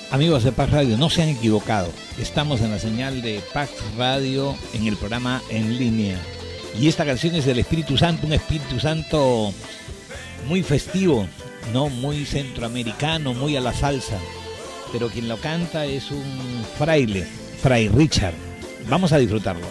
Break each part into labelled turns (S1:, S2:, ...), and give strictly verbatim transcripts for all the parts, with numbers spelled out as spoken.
S1: Amigos de Pax Radio, no se han equivocado. Estamos en la señal de Pax Radio en el programa en línea. Y esta canción es del Espíritu Santo, un Espíritu Santo muy festivo, no muy centroamericano, muy a la salsa. Pero quien lo canta es un fraile, Fray Richard. Vamos a disfrutarlo.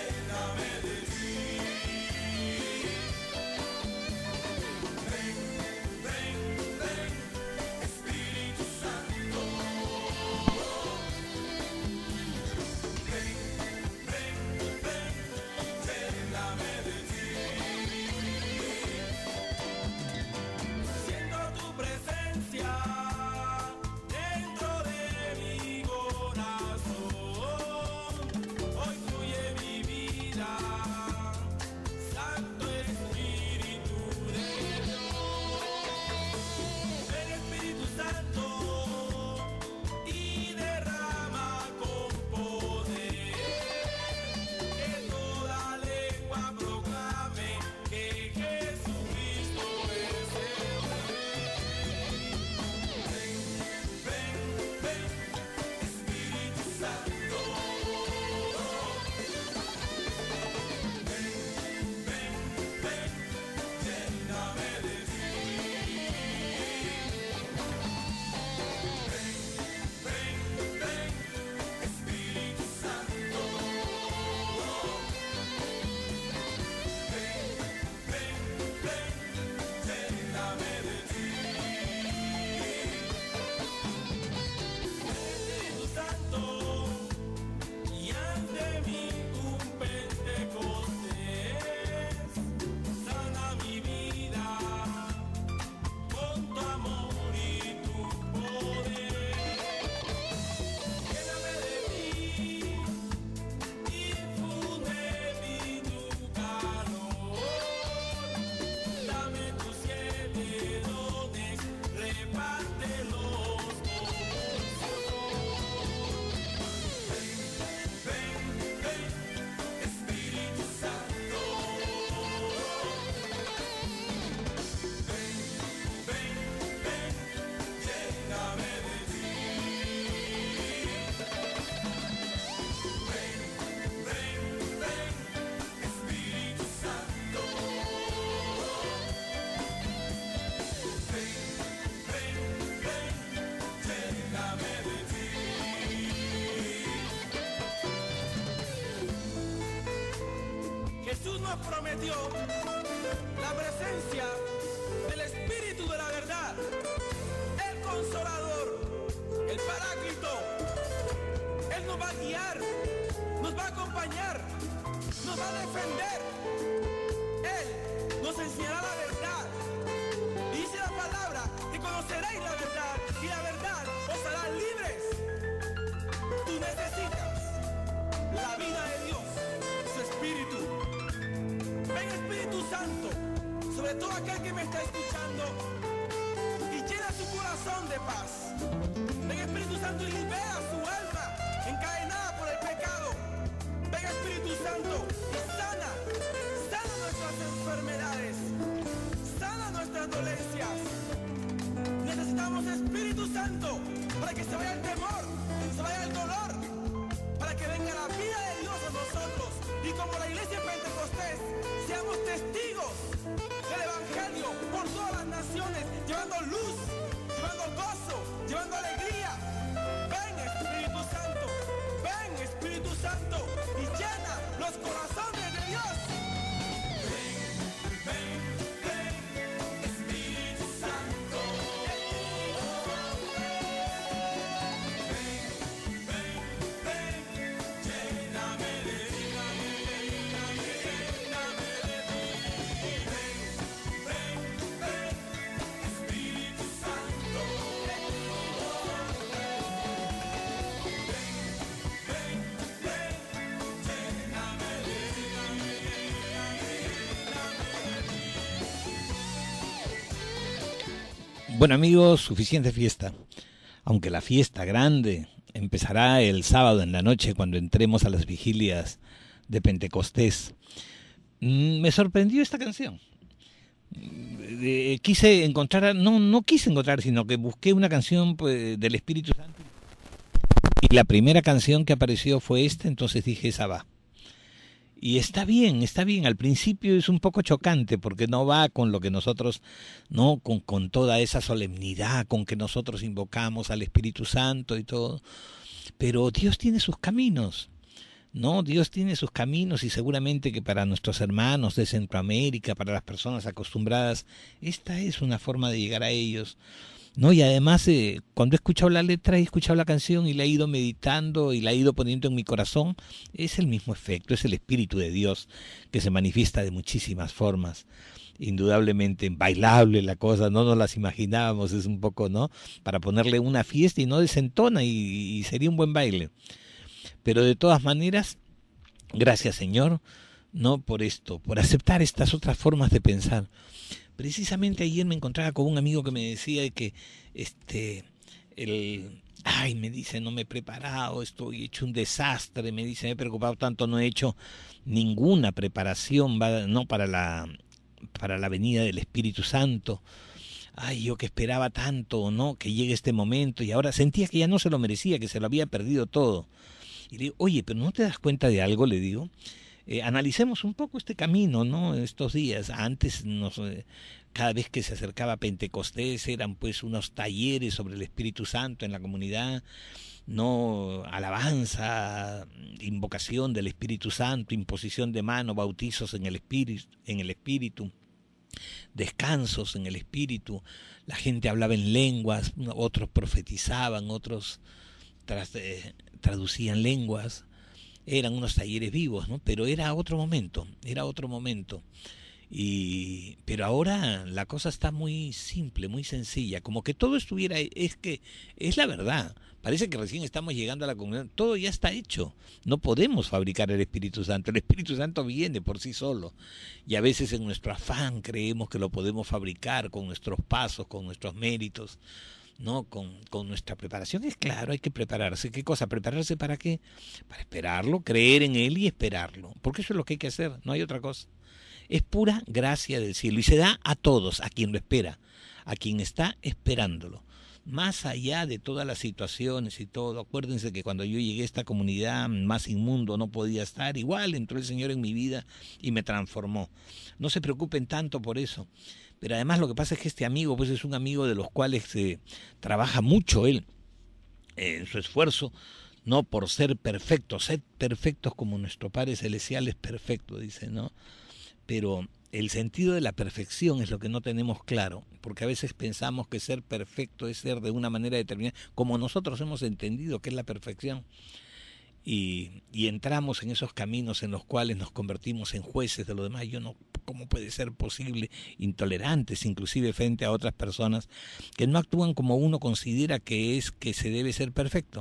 S2: Jesús nos prometió la presencia del Espíritu de la verdad, el Consolador, el Paráclito. Él nos va a guiar, nos va a acompañar, nos va a defender. Él nos enseñará la verdad. Y dice la palabra que conoceréis la verdad y la verdad os hará libres. Tú necesitas la vida de Dios, su Espíritu. Ven Espíritu Santo, sobre todo aquel que me está escuchando, y llena su corazón de paz. Ven Espíritu Santo y libera su alma encadenada por el pecado. Ven Espíritu Santo y sana, sana nuestras enfermedades, sana nuestras dolencias. Necesitamos Espíritu Santo para que se vaya el temor, se vaya el dolor, para que venga la vida de Dios a nosotros y como la iglesia de Pentecostés seamos testigos del Evangelio por todas las naciones, llevando luz, llevando gozo, llevando alegría. Ven Espíritu Santo, ven Espíritu Santo y llena los corazones de Dios. Ven, ven, ven, Espíritu Santo. Ven, ven, ven, lléname de ti, lléname, lléname de ti. Ven, ven, ven, Espíritu Santo. Ven, ven, ven, lléname de ti, lléname,
S1: Bueno amigos, suficiente fiesta. Aunque la fiesta grande empezará el sábado en la noche cuando entremos a las vigilias de Pentecostés. Mm, Me sorprendió esta canción. Eh, quise encontrar, no, no quise encontrar, sino que busqué una canción pues, del Espíritu Santo Y la primera canción que apareció fue esta, entonces dije, esa va. Y está bien, está bien. Al principio es un poco chocante porque no va con lo que nosotros, no, con, con toda esa solemnidad con que nosotros invocamos al Espíritu Santo y todo. Pero Dios tiene sus caminos, ¿no? Dios tiene sus caminos y seguramente que para nuestros hermanos de Centroamérica, para las personas acostumbradas, esta es una forma de llegar a ellos. No, y además eh, cuando he escuchado la letra, he escuchado la canción y la he ido meditando y la he ido poniendo en mi corazón, es el mismo efecto, es el Espíritu de Dios que se manifiesta de muchísimas formas. Indudablemente bailable la cosa, no nos las imaginábamos, es un poco, ¿no? Para ponerle una fiesta y no desentona y, y sería un buen baile. Pero de todas maneras, gracias Señor, no por esto, por aceptar estas otras formas de pensar. Precisamente ayer me encontraba con un amigo que me decía que este el ay me dice no me he preparado, estoy hecho un desastre, me dice me he preocupado tanto, no he hecho ninguna preparación no para la para la venida del Espíritu Santo. Ay, yo que esperaba tanto, ¿no? Que llegue este momento y ahora sentía que ya no se lo merecía, que se lo había perdido todo. Y le digo, oye, pero ¿no te das cuenta de algo? Le digo. Eh, analicemos un poco este camino, ¿no? Estos días, antes, nos, eh, cada vez que se acercaba Pentecostés, eran pues unos talleres sobre el Espíritu Santo en la comunidad, no alabanza, invocación del Espíritu Santo, imposición de mano, bautizos en el Espíritu, en el Espíritu, descansos en el Espíritu, la gente hablaba en lenguas, otros profetizaban, otros tras, eh, traducían lenguas. Eran unos talleres vivos, ¿no? Pero era otro momento, era otro momento. Y pero ahora la cosa está muy simple, muy sencilla, como que todo estuviera, es que es la verdad. Parece que recién estamos llegando a la comunidad, todo ya está hecho. No podemos fabricar el Espíritu Santo, el Espíritu Santo viene por sí solo. Y a veces en nuestro afán creemos que lo podemos fabricar con nuestros pasos, con nuestros méritos. No, con, con nuestra preparación es claro, hay que prepararse. ¿Qué cosa? ¿Prepararse para qué? Para esperarlo, creer en Él y esperarlo. Porque eso es lo que hay que hacer, no hay otra cosa. Es pura gracia del cielo y se da a todos, a quien lo espera, a quien está esperándolo. Más allá de todas las situaciones y todo, acuérdense que cuando yo llegué a esta comunidad más inmundo no podía estar, igual entró el Señor en mi vida y me transformó. No se preocupen tanto por eso. Pero además lo que pasa es que este amigo pues es un amigo de los cuales eh, trabaja mucho él eh, en su esfuerzo, no por ser perfectos, sed perfectos como nuestro Padre Celestial es perfecto, dice, ¿no? Pero el sentido de la perfección es lo que no tenemos claro, porque a veces pensamos que ser perfecto es ser de una manera determinada, como nosotros hemos entendido que es la perfección. Y, y entramos en esos caminos en los cuales nos convertimos en jueces de lo demás. Yo no, ¿cómo puede ser posible? Intolerantes, inclusive frente a otras personas que no actúan como uno considera que es que se debe ser perfecto.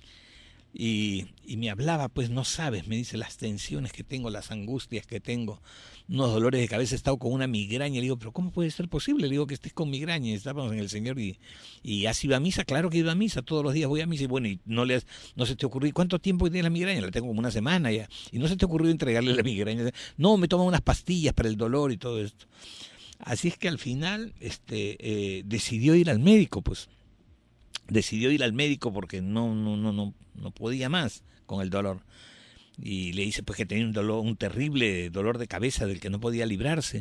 S1: Y, y me hablaba, pues no sabes, me dice las tensiones que tengo, las angustias que tengo, unos dolores de cabeza, he estado con una migraña. Le digo, pero ¿cómo puede ser posible? Le digo que estés con migraña. Y estábamos en el Señor y, y ¿has ido a misa? Claro que he ido a misa, todos los días voy a misa. Y bueno, y no, le has, no se te ocurrió, ¿cuánto tiempo tiene la migraña? La tengo como una semana ya. Y no se te ocurrió entregarle la migraña. No, me toman unas pastillas para el dolor y todo esto. Así es que al final este, eh, decidió ir al médico, pues. Decidió ir al médico porque no, no, no, no, no podía más con el dolor. Y le dice pues que tenía un dolor, un terrible dolor de cabeza del que no podía librarse.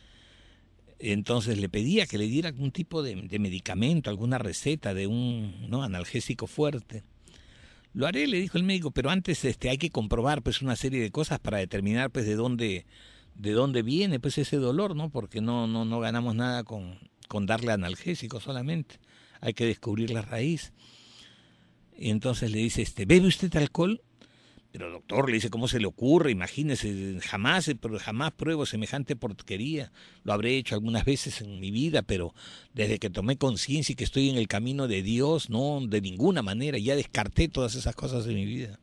S1: Entonces le pedía que le diera algún tipo de, de medicamento, alguna receta de un no analgésico fuerte. Lo haré, le dijo el médico, pero antes este hay que comprobar pues una serie de cosas para determinar pues de dónde de dónde viene pues ese dolor, ¿no? Porque no no no ganamos nada con con darle analgésico solamente. Hay que descubrir la raíz. Y entonces le dice, este, ¿bebe usted alcohol? Pero doctor, le dice, ¿cómo se le ocurre? Imagínese, jamás, pero jamás pruebo semejante porquería. Lo habré hecho algunas veces en mi vida, pero desde que tomé conciencia y que estoy en el camino de Dios, no, de ninguna manera, ya descarté todas esas cosas de mi vida.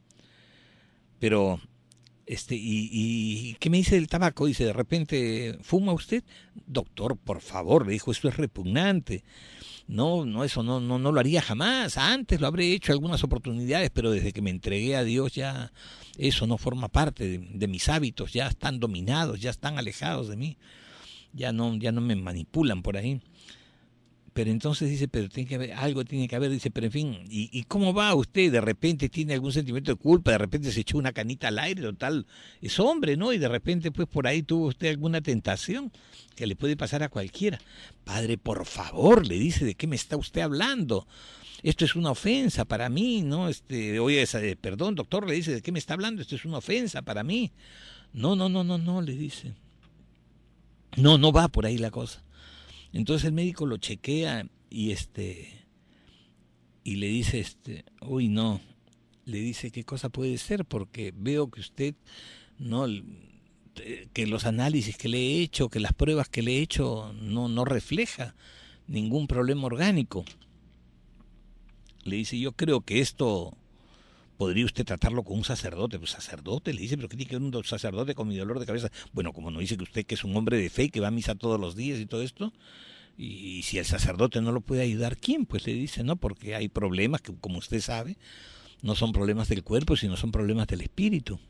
S1: Pero, este, y, y ¿qué me dice del tabaco? Dice, de repente, ¿fuma usted? Doctor, por favor, le dijo, esto es repugnante. No, no, eso no, no, no lo haría jamás. Antes lo habré hecho algunas oportunidades, pero desde que me entregué a Dios ya eso no forma parte de, de mis hábitos, ya están dominados, ya están alejados de mí, ya no, ya no me manipulan por ahí. pero entonces dice, pero tiene que haber, algo tiene que haber, dice, pero en fin, ¿y, y cómo va usted? De repente tiene algún sentimiento de culpa, de repente se echó una canita al aire, total, es hombre, ¿no? Y de repente, pues, por ahí tuvo usted alguna tentación que le puede pasar a cualquiera. Padre, por favor, le dice, ¿de qué me está usted hablando? Esto es una ofensa para mí, ¿no? Este, oye, esa, eh, perdón, doctor, le dice, ¿de qué me está hablando? Esto es una ofensa para mí. No, no, no, no, no, le dice. No, no va por ahí la cosa. Entonces el médico lo chequea y este y le dice, este, uy, no, le dice, ¿qué cosa puede ser? Porque veo que usted, no, que los análisis que le he hecho, que las pruebas que le he hecho no, no refleja ningún problema orgánico. Le dice, yo creo que esto podría usted tratarlo con un sacerdote. Pues sacerdote, le dice, pero ¿qué tiene que ver un sacerdote con mi dolor de cabeza? Bueno, como no dice que usted que es un hombre de fe, que va a misa todos los días y todo esto, y, y si el sacerdote no lo puede ayudar, ¿quién? Pues le dice, no, porque hay problemas que, como usted sabe, no son problemas del cuerpo, sino son problemas del espíritu.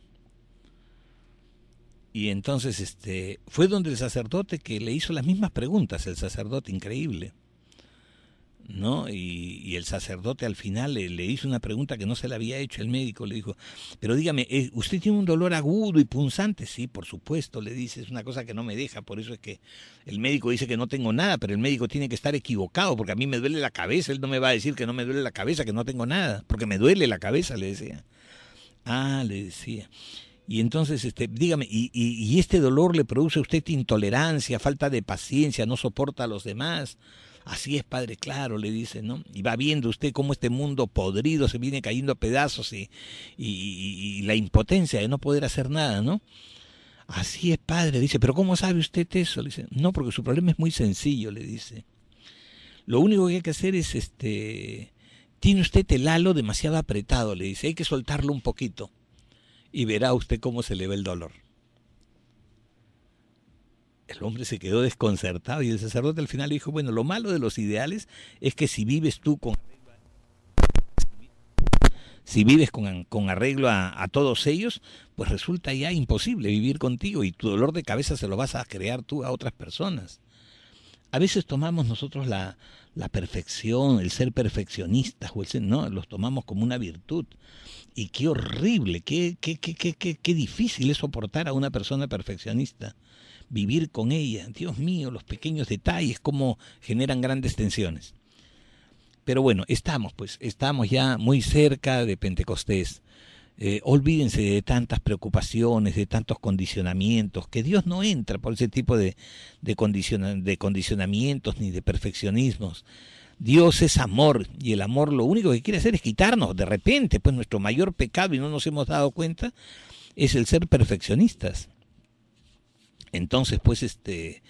S1: Y entonces este fue donde el sacerdote, que le hizo las mismas preguntas, el sacerdote, increíble, ¿no? Y, y el sacerdote al final le, le hizo una pregunta que no se le había hecho el médico. Le dijo, pero dígame, ¿usted tiene un dolor agudo y punzante? Sí, por supuesto, le dice, es una cosa que no me deja. Por eso es que el médico dice que no tengo nada, pero el médico tiene que estar equivocado, porque a mí me duele la cabeza. Él no me va a decir que no me duele la cabeza, que no tengo nada, porque me duele la cabeza, le decía. Ah, le decía. Y entonces, este, dígame, ¿y, y, y este dolor le produce a usted intolerancia, falta de paciencia, no soporta a los demás? Así es, padre, claro, le dice, ¿no? Y va viendo usted cómo este mundo podrido se viene cayendo a pedazos y, y, y, y la impotencia de no poder hacer nada, ¿no? Así es, padre, dice, pero ¿cómo sabe usted eso? Le dice, no, porque su problema es muy sencillo, le dice. Lo único que hay que hacer es, este, tiene usted el halo demasiado apretado, le dice, hay que soltarlo un poquito y verá usted cómo se le ve el dolor. El hombre se quedó desconcertado y el sacerdote al final le dijo, bueno, lo malo de los ideales es que si vives tú con si vives con, con arreglo a, a todos ellos, pues resulta ya imposible vivir contigo y tu dolor de cabeza se lo vas a crear tú a otras personas. A veces tomamos nosotros la, la perfección, el ser perfeccionistas, o el ser, no, los tomamos como una virtud. Y qué horrible, qué, qué, qué, qué, qué, qué difícil es soportar a una persona perfeccionista. Vivir con ella, Dios mío, los pequeños detalles, cómo generan grandes tensiones. Pero bueno, estamos pues, estamos ya muy cerca de Pentecostés. Eh, olvídense de tantas preocupaciones, de tantos condicionamientos, que Dios no entra por ese tipo de, de, condiciona, de condicionamientos ni de perfeccionismos. Dios es amor, y el amor lo único que quiere hacer es quitarnos. De repente, pues nuestro mayor pecado, y no nos hemos dado cuenta, es el ser perfeccionistas. Entonces, pues, este,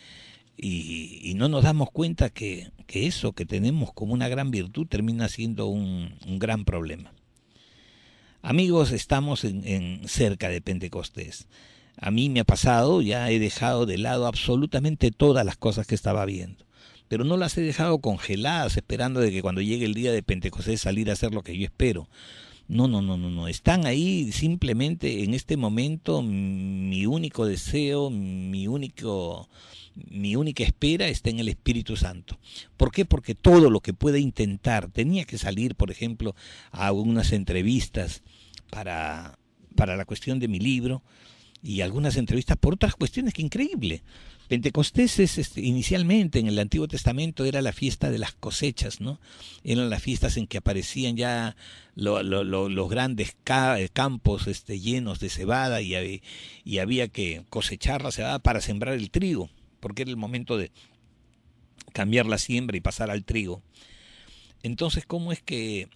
S1: y, y no nos damos cuenta que, que eso que tenemos como una gran virtud termina siendo un, un gran problema. Amigos, estamos en, en cerca de Pentecostés. A mí me ha pasado, ya he dejado de lado absolutamente todas las cosas que estaba viendo, pero no las he dejado congeladas esperando de que cuando llegue el día de Pentecostés salir a hacer lo que yo espero. No, no, no, no, no. Están ahí simplemente en este momento. Mi único deseo, mi único, mi única espera está en el Espíritu Santo. ¿Por qué? Porque todo lo que pueda intentar, tenía que salir, por ejemplo, a unas entrevistas para, para la cuestión de mi libro y algunas entrevistas por otras cuestiones que increíble. Pentecostés es, este, inicialmente en el Antiguo Testamento era la fiesta de las cosechas, ¿no? Eran las fiestas en que aparecían ya lo, lo, lo, los grandes ca campos este, llenos de cebada y, y había que cosechar la cebada para sembrar el trigo, porque era el momento de cambiar la siembra y pasar al trigo. Entonces, ¿cómo es que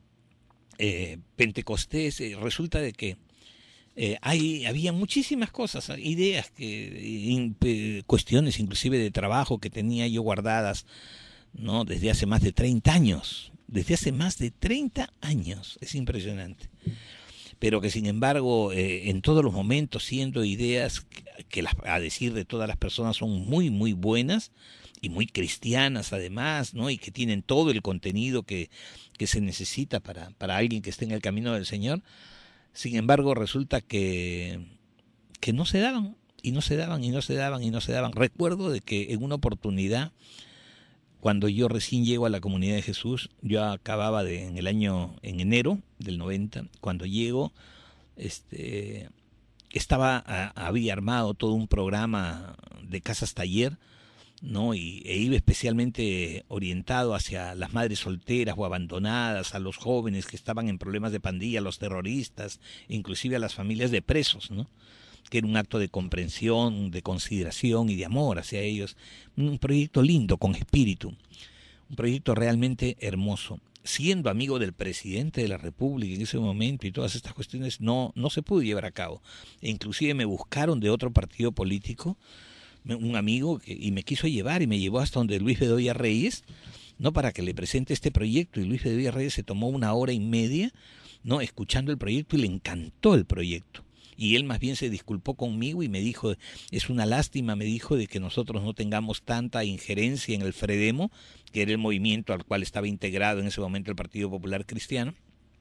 S1: eh, Pentecostés eh, resulta de que Eh, hay, había muchísimas cosas, ideas, que, in, eh, cuestiones inclusive de trabajo que tenía yo guardadas, ¿no? Desde hace más de treinta años, desde hace más de treinta años, es impresionante. Pero que sin embargo, eh, en todos los momentos, siendo ideas que, que las, a decir de todas las personas son muy, muy buenas y muy cristianas además, ¿no? Y que tienen todo el contenido que, que se necesita para, para alguien que esté en el camino del Señor. Sin embargo, resulta que, que no se daban, y no se daban, y no se daban, y no se daban. Recuerdo de que en una oportunidad cuando yo recién llego a la Comunidad de Jesús. Yo acababa de, en el año, en enero del noventa, cuando llego, este, estaba, a, había armado todo un programa de casas taller, ¿no? Y e iba especialmente orientado hacia las madres solteras o abandonadas, a los jóvenes que estaban en problemas de pandilla, a los terroristas, inclusive a las familias de presos, ¿no? Que era un acto de comprensión, de consideración y de amor hacia ellos. Un proyecto lindo, con espíritu, un proyecto realmente hermoso. Siendo amigo del presidente de la República en ese momento y todas estas cuestiones, no, no se pudo llevar a cabo. E inclusive me buscaron de otro partido político, un amigo, que, y me quiso llevar y me llevó hasta donde Luis Bedoya Reyes, no, para que le presente este proyecto, y Luis Bedoya Reyes se tomó una hora y media, no, escuchando el proyecto, y le encantó el proyecto. Y él más bien se disculpó conmigo y me dijo, es una lástima, me dijo, de que nosotros no tengamos tanta injerencia en el FREDEMO, que era el movimiento al cual estaba integrado en ese momento el Partido Popular Cristiano,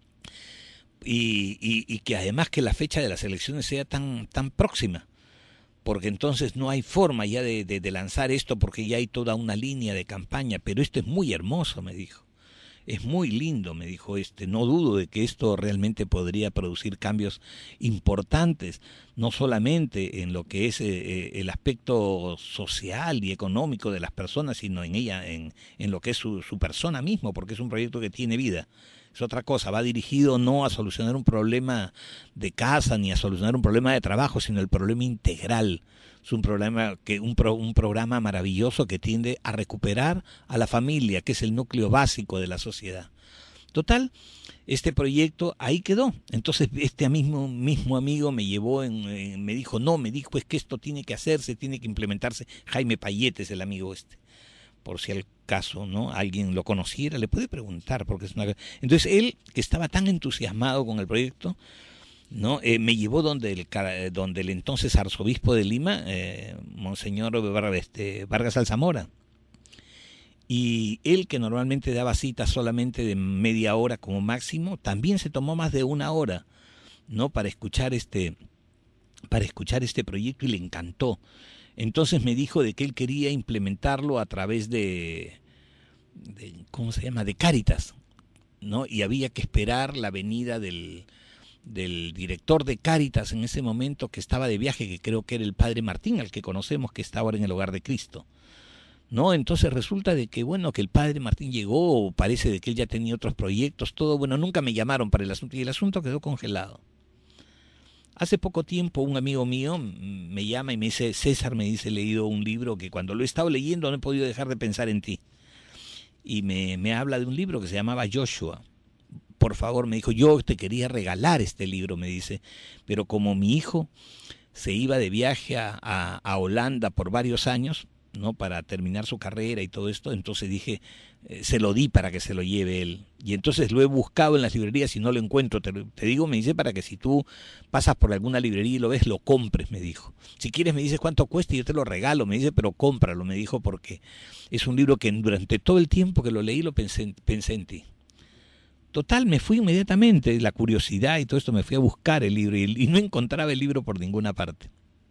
S1: y, y, y que además que la fecha de las elecciones sea tan, tan próxima, porque entonces no hay forma ya de, de, de lanzar esto, porque ya hay toda una línea de campaña. Pero esto es muy hermoso, me dijo. Es muy lindo, me dijo, este, no dudo de que esto realmente podría producir cambios importantes, no solamente en lo que es eh, el aspecto social y económico de las personas, sino en ella, en, en lo que es su, su persona mismo, porque es un proyecto que tiene vida. Es otra cosa, va dirigido no a solucionar un problema de casa ni a solucionar un problema de trabajo, sino el problema integral. Es un problema que un, pro, un programa maravilloso que tiende a recuperar a la familia, que es el núcleo básico de la sociedad. Total, este proyecto ahí quedó. Entonces este mismo, mismo amigo me llevó, en, en, me dijo, no, me dijo, es que esto tiene que hacerse, tiene que implementarse. Jaime Payete es el amigo este, por si al caso, ¿no?, alguien lo conociera, le puede preguntar, porque es una... Entonces él, que estaba tan entusiasmado con el proyecto, ¿no?, eh, me llevó donde el, donde el entonces arzobispo de Lima, eh, Monseñor este, Vargas Alzamora. Y él, que normalmente daba citas solamente de media hora como máximo, también se tomó más de una hora, ¿no?, para escuchar este, para escuchar este proyecto, y le encantó. Entonces me dijo de que él quería implementarlo a través de, de ¿cómo se llama?, de Cáritas, ¿no? Y había que esperar la venida del, del director de Cáritas en ese momento, que estaba de viaje, que creo que era el padre Martín, al que conocemos, que está ahora en el Hogar de Cristo, ¿no? Entonces resulta de que, bueno, que el padre Martín llegó, parece de que él ya tenía otros proyectos, todo, bueno, nunca me llamaron para el asunto, y el asunto quedó congelado. Hace poco tiempo un amigo mío me llama y me dice, César, me dice, he leído un libro que cuando lo he estado leyendo no he podido dejar de pensar en ti. Y me, me habla de un libro que se llamaba Joshua. Por favor, me dijo, yo te quería regalar este libro, me dice, pero como mi hijo se iba de viaje a, a, a Holanda por varios años, ¿no?, para terminar su carrera y todo esto, entonces dije, eh, se lo di para que se lo lleve él. Y entonces lo he buscado en las librerías y no lo encuentro. Te, te digo, me dice, para que si tú pasas por alguna librería y lo ves, lo compres, me dijo. Si quieres me dices cuánto cuesta y yo te lo regalo, me dice, pero cómpralo, me dijo, porque es un libro que durante todo el tiempo que lo leí lo pensé, pensé en ti. Total, me fui inmediatamente, la curiosidad y todo esto, me fui a buscar el libro y, y no encontraba el libro por ninguna parte.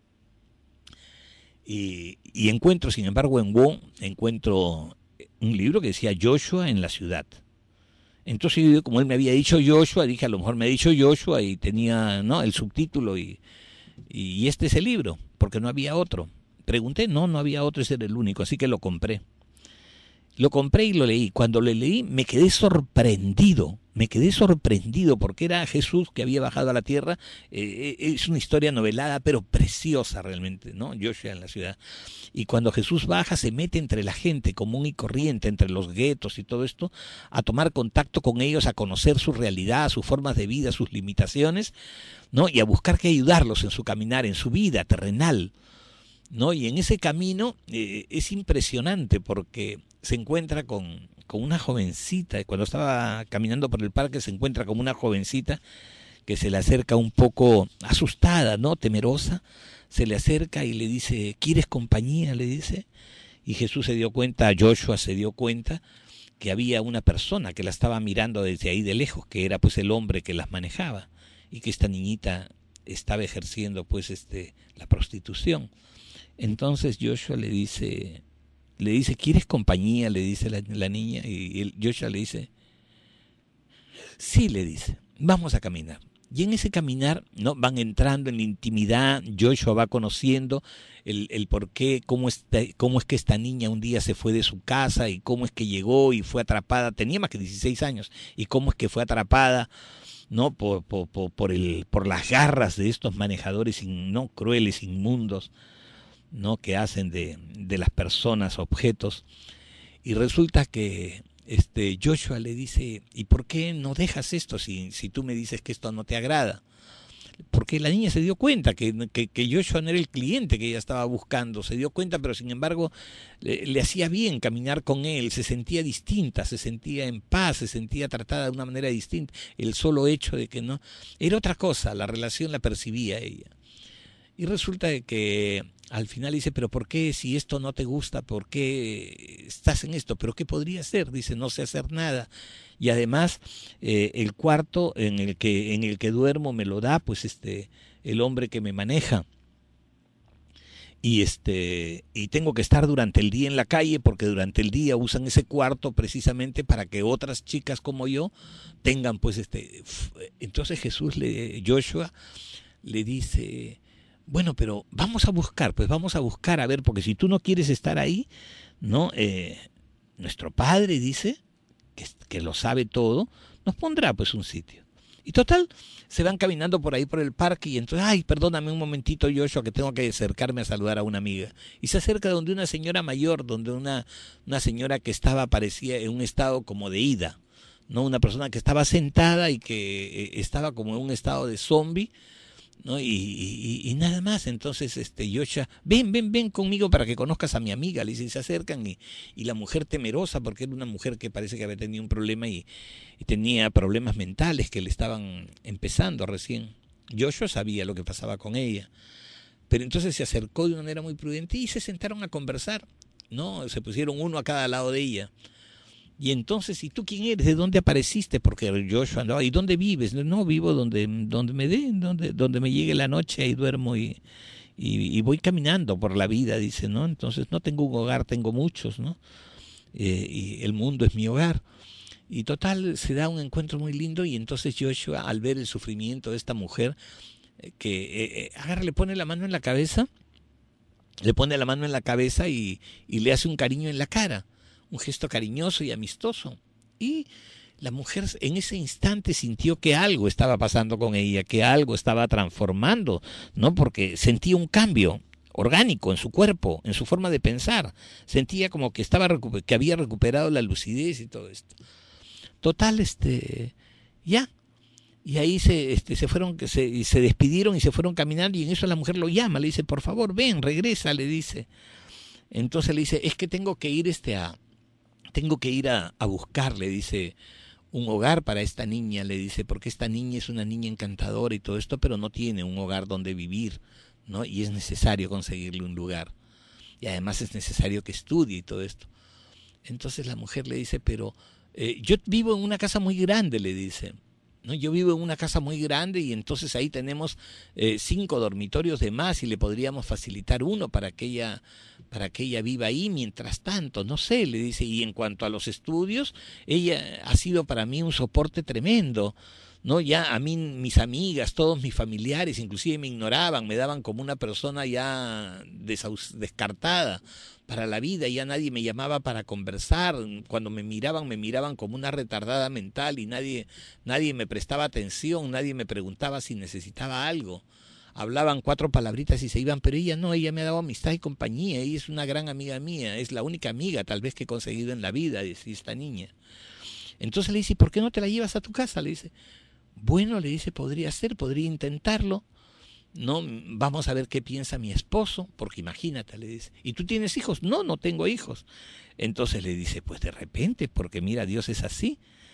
S1: Y, y encuentro, sin embargo, en Wong, encuentro un libro que decía Joshua en la ciudad. Entonces yo, como él me había dicho Joshua, dije, a lo mejor me ha dicho Joshua, y tenía, ¿no?, el subtítulo, y, y este es el libro, porque no había otro. Pregunté, no, no había otro, ese era el único, así que lo compré. Lo compré y lo leí. Cuando lo leí me quedé sorprendido, me quedé sorprendido porque era Jesús que había bajado a la tierra. Eh, es una historia novelada, pero preciosa realmente, ¿no? Joshua en la ciudad. Y cuando Jesús baja se mete entre la gente común y corriente, entre los guetos y todo esto, a tomar contacto con ellos, a conocer su realidad, sus formas de vida, sus limitaciones, ¿no?, y a buscar que ayudarlos en su caminar, en su vida terrenal, ¿no? Y en ese camino eh, es impresionante porque se encuentra con, con una jovencita. Cuando estaba caminando por el parque se encuentra con una jovencita que se le acerca un poco asustada, ¿no?, temerosa. Se le acerca y le dice, ¿quieres compañía?, le dice. Y Jesús se dio cuenta, Joshua se dio cuenta que había una persona que la estaba mirando desde ahí de lejos, que era pues el hombre que las manejaba, y que esta niñita estaba ejerciendo pues este la prostitución. Entonces Joshua le dice, le dice, ¿quieres compañía? Le dice la, la niña, y el Joshua le dice, sí, le dice, vamos a caminar. Y en ese caminar, ¿no?, van entrando en la intimidad. Joshua va conociendo el, el por qué, cómo, está, cómo es que esta niña un día se fue de su casa y cómo es que llegó y fue atrapada, tenía más que dieciséis años, y cómo es que fue atrapada, ¿no?, por, por, por, por, el, por las garras de estos manejadores in, no crueles, inmundos, ¿no?, que hacen de, de las personas objetos. Y resulta que este Joshua le dice, ¿y por qué no dejas esto si, si tú me dices que esto no te agrada? Porque la niña se dio cuenta que, que, que Joshua no era el cliente que ella estaba buscando, se dio cuenta, pero sin embargo le, le hacía bien caminar con él, se sentía distinta, se sentía en paz, se sentía tratada de una manera distinta. El solo hecho de que no, era otra cosa, la relación la percibía ella. Y resulta que al final dice, pero ¿por qué si esto no te gusta? ¿Por qué estás en esto? ¿Pero qué podría hacer? Dice, no sé hacer nada. Y además eh, el cuarto en el que en el que duermo me lo da pues este el hombre que me maneja. Y este y tengo que estar durante el día en la calle porque durante el día usan ese cuarto precisamente para que otras chicas como yo tengan pues este. Entonces Jesús le Joshua le dice, bueno, pero vamos a buscar, pues vamos a buscar, a ver, porque si tú no quieres estar ahí, ¿no? Eh, nuestro Padre dice, que, que lo sabe todo, nos pondrá pues un sitio. Y total, se van caminando por ahí por el parque y entonces, ay, perdóname un momentito, Joshua, que tengo que acercarme a saludar a una amiga. Y se acerca donde una señora mayor, donde una, una señora que estaba, parecía en un estado como de ida, ¿no? Una persona que estaba sentada y que eh, estaba como en un estado de zombie, ¿no? Y, y, y nada más. Entonces este Joshua, ven, ven, ven conmigo para que conozcas a mi amiga, le dicen, se acercan y, y la mujer temerosa, porque era una mujer que parece que había tenido un problema y, y tenía problemas mentales que le estaban empezando recién. Joshua sabía lo que pasaba con ella, pero entonces se acercó de una manera muy prudente y se sentaron a conversar, ¿no? Se pusieron uno a cada lado de ella. Y entonces, ¿y tú quién eres? ¿De dónde apareciste? Porque Joshua andaba, ¿y dónde vives? No, vivo donde, donde me dé, donde, donde me llegue la noche y duermo y, y, y voy caminando por la vida, dice, ¿no? Entonces no tengo un hogar, tengo muchos, ¿no? Eh, y el mundo es mi hogar. Y total, se da un encuentro muy lindo y entonces Joshua, al ver el sufrimiento de esta mujer, eh, que eh, eh, agarra, le pone la mano en la cabeza, le pone la mano en la cabeza y, y le hace un cariño en la cara. Un gesto cariñoso y amistoso. Y la mujer en ese instante sintió que algo estaba pasando con ella, que algo estaba transformando, ¿no? Porque sentía un cambio orgánico en su cuerpo, en su forma de pensar. Sentía como que estaba que había recuperado la lucidez y todo esto. Total, este, ya. Y ahí se, este, se fueron, se, se despidieron y se fueron caminando y en eso la mujer lo llama, le dice, por favor, ven, regresa, le dice. Entonces le dice, es que tengo que ir este a Tengo que ir a, a buscar, le dice, un hogar para esta niña, le dice, porque esta niña es una niña encantadora y todo esto, pero no tiene un hogar donde vivir, ¿no? Y es necesario conseguirle un lugar. Y además es necesario que estudie y todo esto. Entonces la mujer le dice, pero eh, yo vivo en una casa muy grande, le dice, ¿no? Yo vivo en una casa muy grande y entonces ahí tenemos eh, cinco dormitorios de más y le podríamos facilitar uno para que ella para que ella viva ahí mientras tanto, no sé, le dice. Y en cuanto a los estudios, ella ha sido para mí un soporte tremendo, ¿no? Ya a mí, mis amigas, todos mis familiares, inclusive me ignoraban, me daban como una persona ya descartada para la vida, ya nadie me llamaba para conversar, cuando me miraban, me miraban como una retardada mental y nadie, nadie me prestaba atención, nadie me preguntaba si necesitaba algo. Hablaban cuatro palabritas y se iban, pero ella no, ella me ha dado amistad y compañía, ella es una gran amiga mía, es la única amiga tal vez que he conseguido en la vida, dice esta niña. Entonces le dice, ¿por qué no te la llevas a tu casa? Le dice, bueno, le dice, podría ser, podría intentarlo, no, vamos a ver qué piensa mi esposo, porque imagínate, le dice, ¿y tú tienes hijos? No, no tengo hijos. Entonces le dice, pues de repente, porque mira, Dios es así.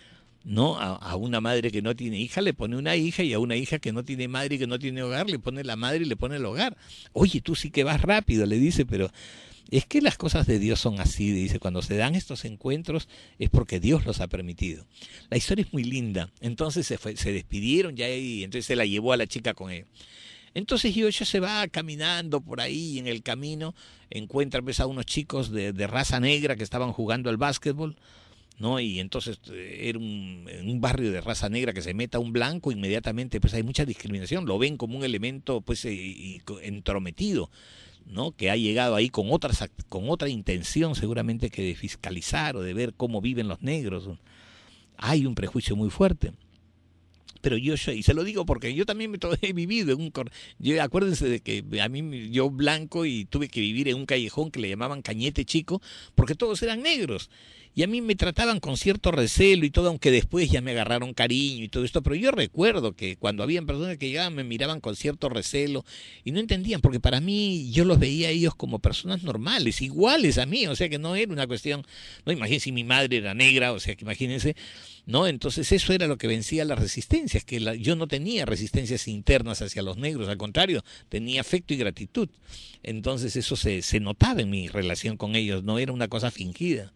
S1: No, a, a una madre que no tiene hija le pone una hija y a una hija que no tiene madre y que no tiene hogar le pone la madre y le pone el hogar. Oye, tú sí que vas rápido, le dice, pero es que las cosas de Dios son así, dice, cuando se dan estos encuentros es porque Dios los ha permitido. La historia es muy linda. Entonces se, fue, se despidieron ya y entonces se la llevó a la chica con él. Entonces Yoshua se va caminando por ahí y en el camino encuentra pues, a unos chicos de, de raza negra que estaban jugando al básquetbol, ¿no? Y entonces era un, en un barrio de raza negra que se meta un blanco, inmediatamente pues hay mucha discriminación, lo ven como un elemento pues y, y entrometido, ¿no? Que ha llegado ahí con otras con otra intención seguramente que de fiscalizar o de ver cómo viven los negros. Hay un prejuicio muy fuerte. Pero yo, y se lo digo porque yo también me he vivido en un... Yo, acuérdense de que a mí, yo blanco y tuve que vivir en un callejón que le llamaban Cañete Chico, porque todos eran negros. Y a mí me trataban con cierto recelo y todo, aunque después ya me agarraron cariño y todo esto. Pero yo recuerdo que cuando habían personas que llegaban me miraban con cierto recelo y no entendían, porque para mí yo los veía a ellos como personas normales, iguales a mí. O sea que no era una cuestión... No, imagínense si mi madre era negra, o sea que imagínense... ¿No? Entonces eso era lo que vencía las resistencias, que la, yo no tenía resistencias internas hacia los negros, al contrario, tenía afecto y gratitud. Entonces eso se, se notaba en mi relación con ellos, no era una cosa fingida,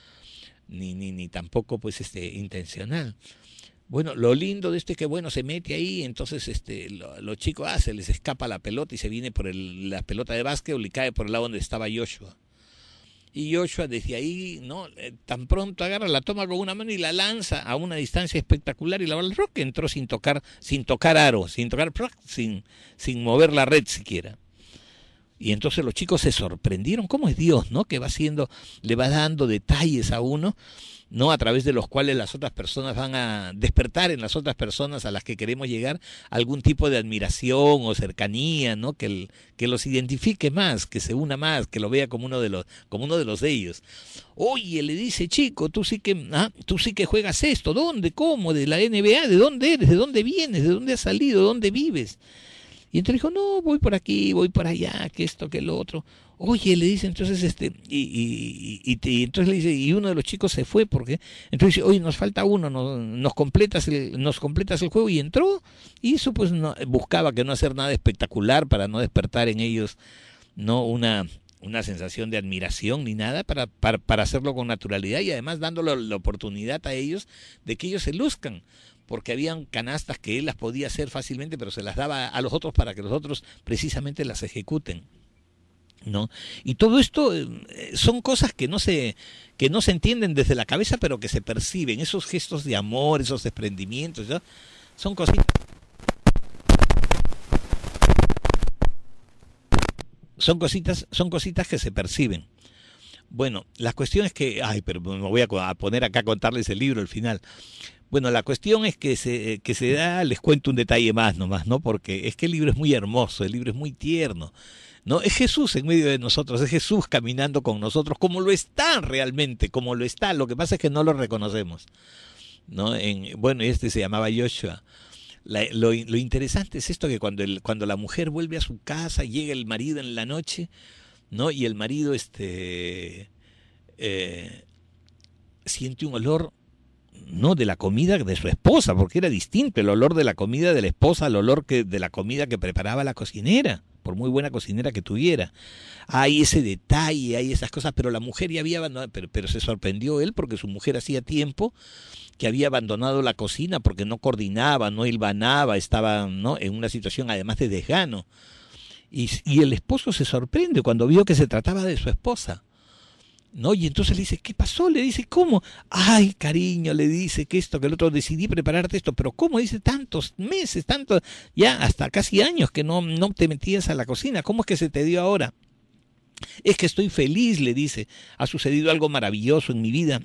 S1: ni, ni, ni tampoco pues este intencional. Bueno, lo lindo de esto es que bueno, se mete ahí, entonces este los lo chicos, ah, se les escapa la pelota y se viene por el, la pelota de básquetbol y cae por el lado donde estaba Yoshua. Y Yoshua desde ahí, ¿no? Eh, tan pronto agarra, la toma con una mano y la lanza a una distancia espectacular y la bola rock entró sin tocar, sin tocar aro, sin tocar, sin, sin mover la red siquiera. Y entonces los chicos se sorprendieron, ¿cómo es Dios, no? Que va haciendo, le va dando detalles a uno, ¿no? A través de los cuales las otras personas van a despertar en las otras personas a las que queremos llegar algún tipo de admiración o cercanía, ¿no? Que, el, que los identifique más, que se una más, que lo vea como uno de los, como uno de los de ellos. Oye, le dice, chico, tú sí que, ah, tú sí que juegas esto, ¿dónde? ¿Cómo? ¿De la N B A? ¿De dónde eres? ¿De dónde vienes? ¿De dónde has salido? ¿Dónde vives? Y entonces dijo, no, voy por aquí, voy por allá, que esto, que lo otro. Oye, le dice, entonces, este, y, y, y, y entonces le dice, y uno de los chicos se fue, porque entonces dice, oye, nos falta uno, nos, nos completas el, nos completas el juego, y entró, y eso pues no, buscaba que no hacer nada espectacular para no despertar en ellos, no una, una sensación de admiración ni nada, para, para, para hacerlo con naturalidad, y además dándole la oportunidad a ellos de que ellos se luzcan, porque habían canastas que él las podía hacer fácilmente, pero se las daba a los otros para que los otros precisamente las ejecuten, ¿no? Y todo esto eh, son cosas que no se que no se entienden desde la cabeza, pero que se perciben, esos gestos de amor, esos desprendimientos, ¿no? Son cositas son cositas son cositas que se perciben. Bueno, la cuestión es que, ay, pero me voy a poner acá a contarles el libro al final. Bueno, la cuestión es que se, que se da, les cuento un detalle más nomás, ¿no? Porque es que el libro es muy hermoso, el libro es muy tierno, ¿no? Es Jesús en medio de nosotros, es Jesús caminando con nosotros, como lo está realmente, como lo está, lo que pasa es que no lo reconocemos, ¿no? En, bueno, este se llamaba Yoshua. La, lo, lo interesante es esto, que cuando, el, cuando la mujer vuelve a su casa, llega el marido en la noche, ¿no? Y el marido este eh, siente un olor, no de la comida de su esposa, porque era distinto el olor de la comida de la esposa al olor que de la comida que preparaba la cocinera, por muy buena cocinera que tuviera. Hay ese detalle, hay esas cosas, pero la mujer ya había abandonado, pero, pero se sorprendió él porque su mujer hacía tiempo que había abandonado la cocina porque no coordinaba, no hilvanaba, estaba, ¿no?, en una situación además de desgano. Y, y el esposo se sorprende cuando vio que se trataba de su esposa, ¿no? Y entonces le dice, ¿qué pasó? Le dice, ¿cómo? Ay, cariño, le dice, que esto, que el otro, decidí prepararte esto, pero ¿cómo? Dice, tantos meses, tantos, ya hasta casi años que no, no te metías a la cocina, ¿cómo es que se te dio ahora? Es que estoy feliz, le dice, ha sucedido algo maravilloso en mi vida.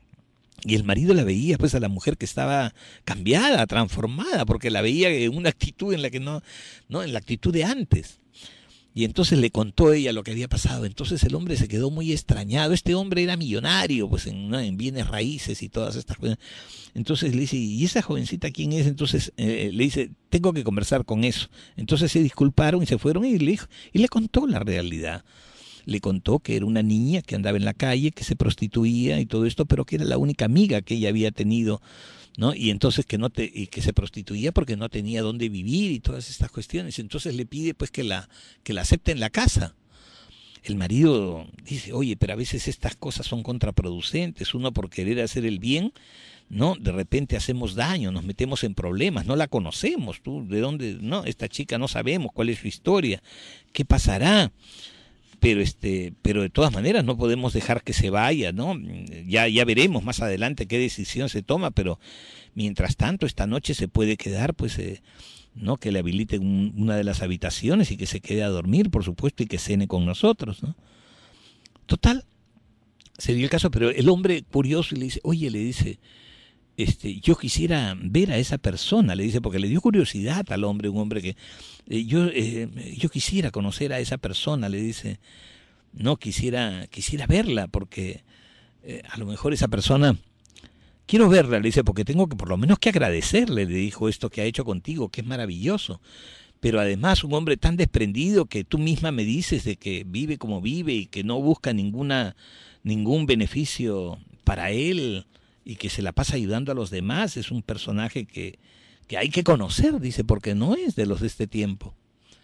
S1: Y el marido la veía, pues, a la mujer que estaba cambiada, transformada, porque la veía en una actitud en la que no, no, en la actitud de antes. Y entonces le contó ella lo que había pasado. Entonces el hombre se quedó muy extrañado. Este hombre era millonario, pues en, ¿no?, en bienes raíces y todas estas cosas. Entonces le dice, ¿y esa jovencita quién es? Entonces eh, le dice, tengo que conversar con eso. Entonces se disculparon y se fueron y le dijo, y le contó la realidad. Le contó que era una niña que andaba en la calle, que se prostituía y todo esto, pero que era la única amiga que ella había tenido, ¿no? Y entonces que no te, y que se prostituía porque no tenía dónde vivir y todas estas cuestiones. Entonces le pide pues que la que la acepte en la casa. el marido dice, oye, pero a veces estas cosas son contraproducentes, uno por querer hacer el bien, ¿no? De repente hacemos daño, nos metemos en problemas, no la conocemos, tú, ¿de dónde? No, esta chica no sabemos cuál es su historia, qué pasará, pero este, pero de todas maneras no podemos dejar que se vaya, ¿no? Ya, ya veremos más adelante qué decisión se toma, pero mientras tanto esta noche se puede quedar, pues, eh, ¿no? Que le habiliten un, una de las habitaciones y que se quede a dormir, por supuesto, y que cene con nosotros, ¿no? Total, se dio el caso, pero el hombre curioso y le dice, oye, le dice, Este, yo quisiera ver a esa persona, le dice, porque le dio curiosidad al hombre, un hombre que, eh, yo eh, yo quisiera conocer a esa persona, le dice, no, quisiera quisiera verla, porque eh, a lo mejor esa persona, quiero verla, le dice, porque tengo que por lo menos que agradecerle, le dijo, esto que ha hecho contigo, que es maravilloso, pero además un hombre tan desprendido que tú misma me dices de que vive como vive y que no busca ninguna ningún beneficio para él, y que se la pasa ayudando a los demás, es un personaje que, que hay que conocer, dice, porque no es de los de este tiempo.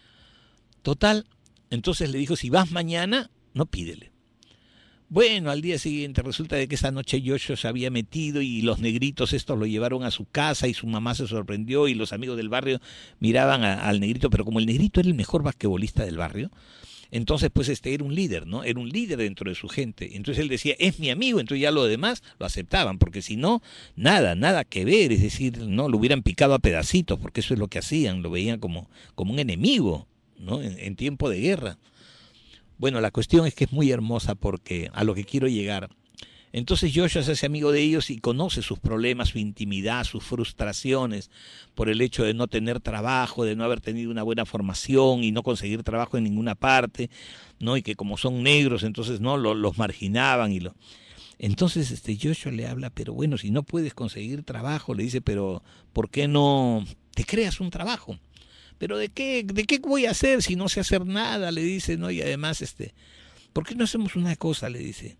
S1: Total, entonces le dijo, si vas mañana, no pídele. Bueno, al día siguiente resulta de que esa noche Joshua se había metido y los negritos estos lo llevaron a su casa y su mamá se sorprendió y los amigos del barrio miraban a, al negrito, pero como el negrito era el mejor basquetbolista del barrio, entonces pues este era un líder, ¿no? Era un líder dentro de su gente. Entonces él decía, es mi amigo, entonces ya los demás lo aceptaban, porque si no, nada, nada que ver, es decir, no lo hubieran picado a pedacitos, porque eso es lo que hacían, lo veían como, como un enemigo, ¿no? En, en tiempo de guerra. Bueno, la cuestión es que es muy hermosa porque a lo que quiero llegar. Entonces Joshua se hace amigo de ellos y conoce sus problemas, su intimidad, sus frustraciones por el hecho de no tener trabajo, de no haber tenido una buena formación y no conseguir trabajo en ninguna parte, ¿no? Y que como son negros, entonces no los, los marginaban y lo. Entonces este Joshua le habla, pero bueno, si no puedes conseguir trabajo, le dice, pero ¿por qué no te creas un trabajo? Pero ¿de qué, de qué voy a hacer si no sé hacer nada? Le dice, ¿no? Y además, este, ¿por qué no hacemos una cosa? Le dice,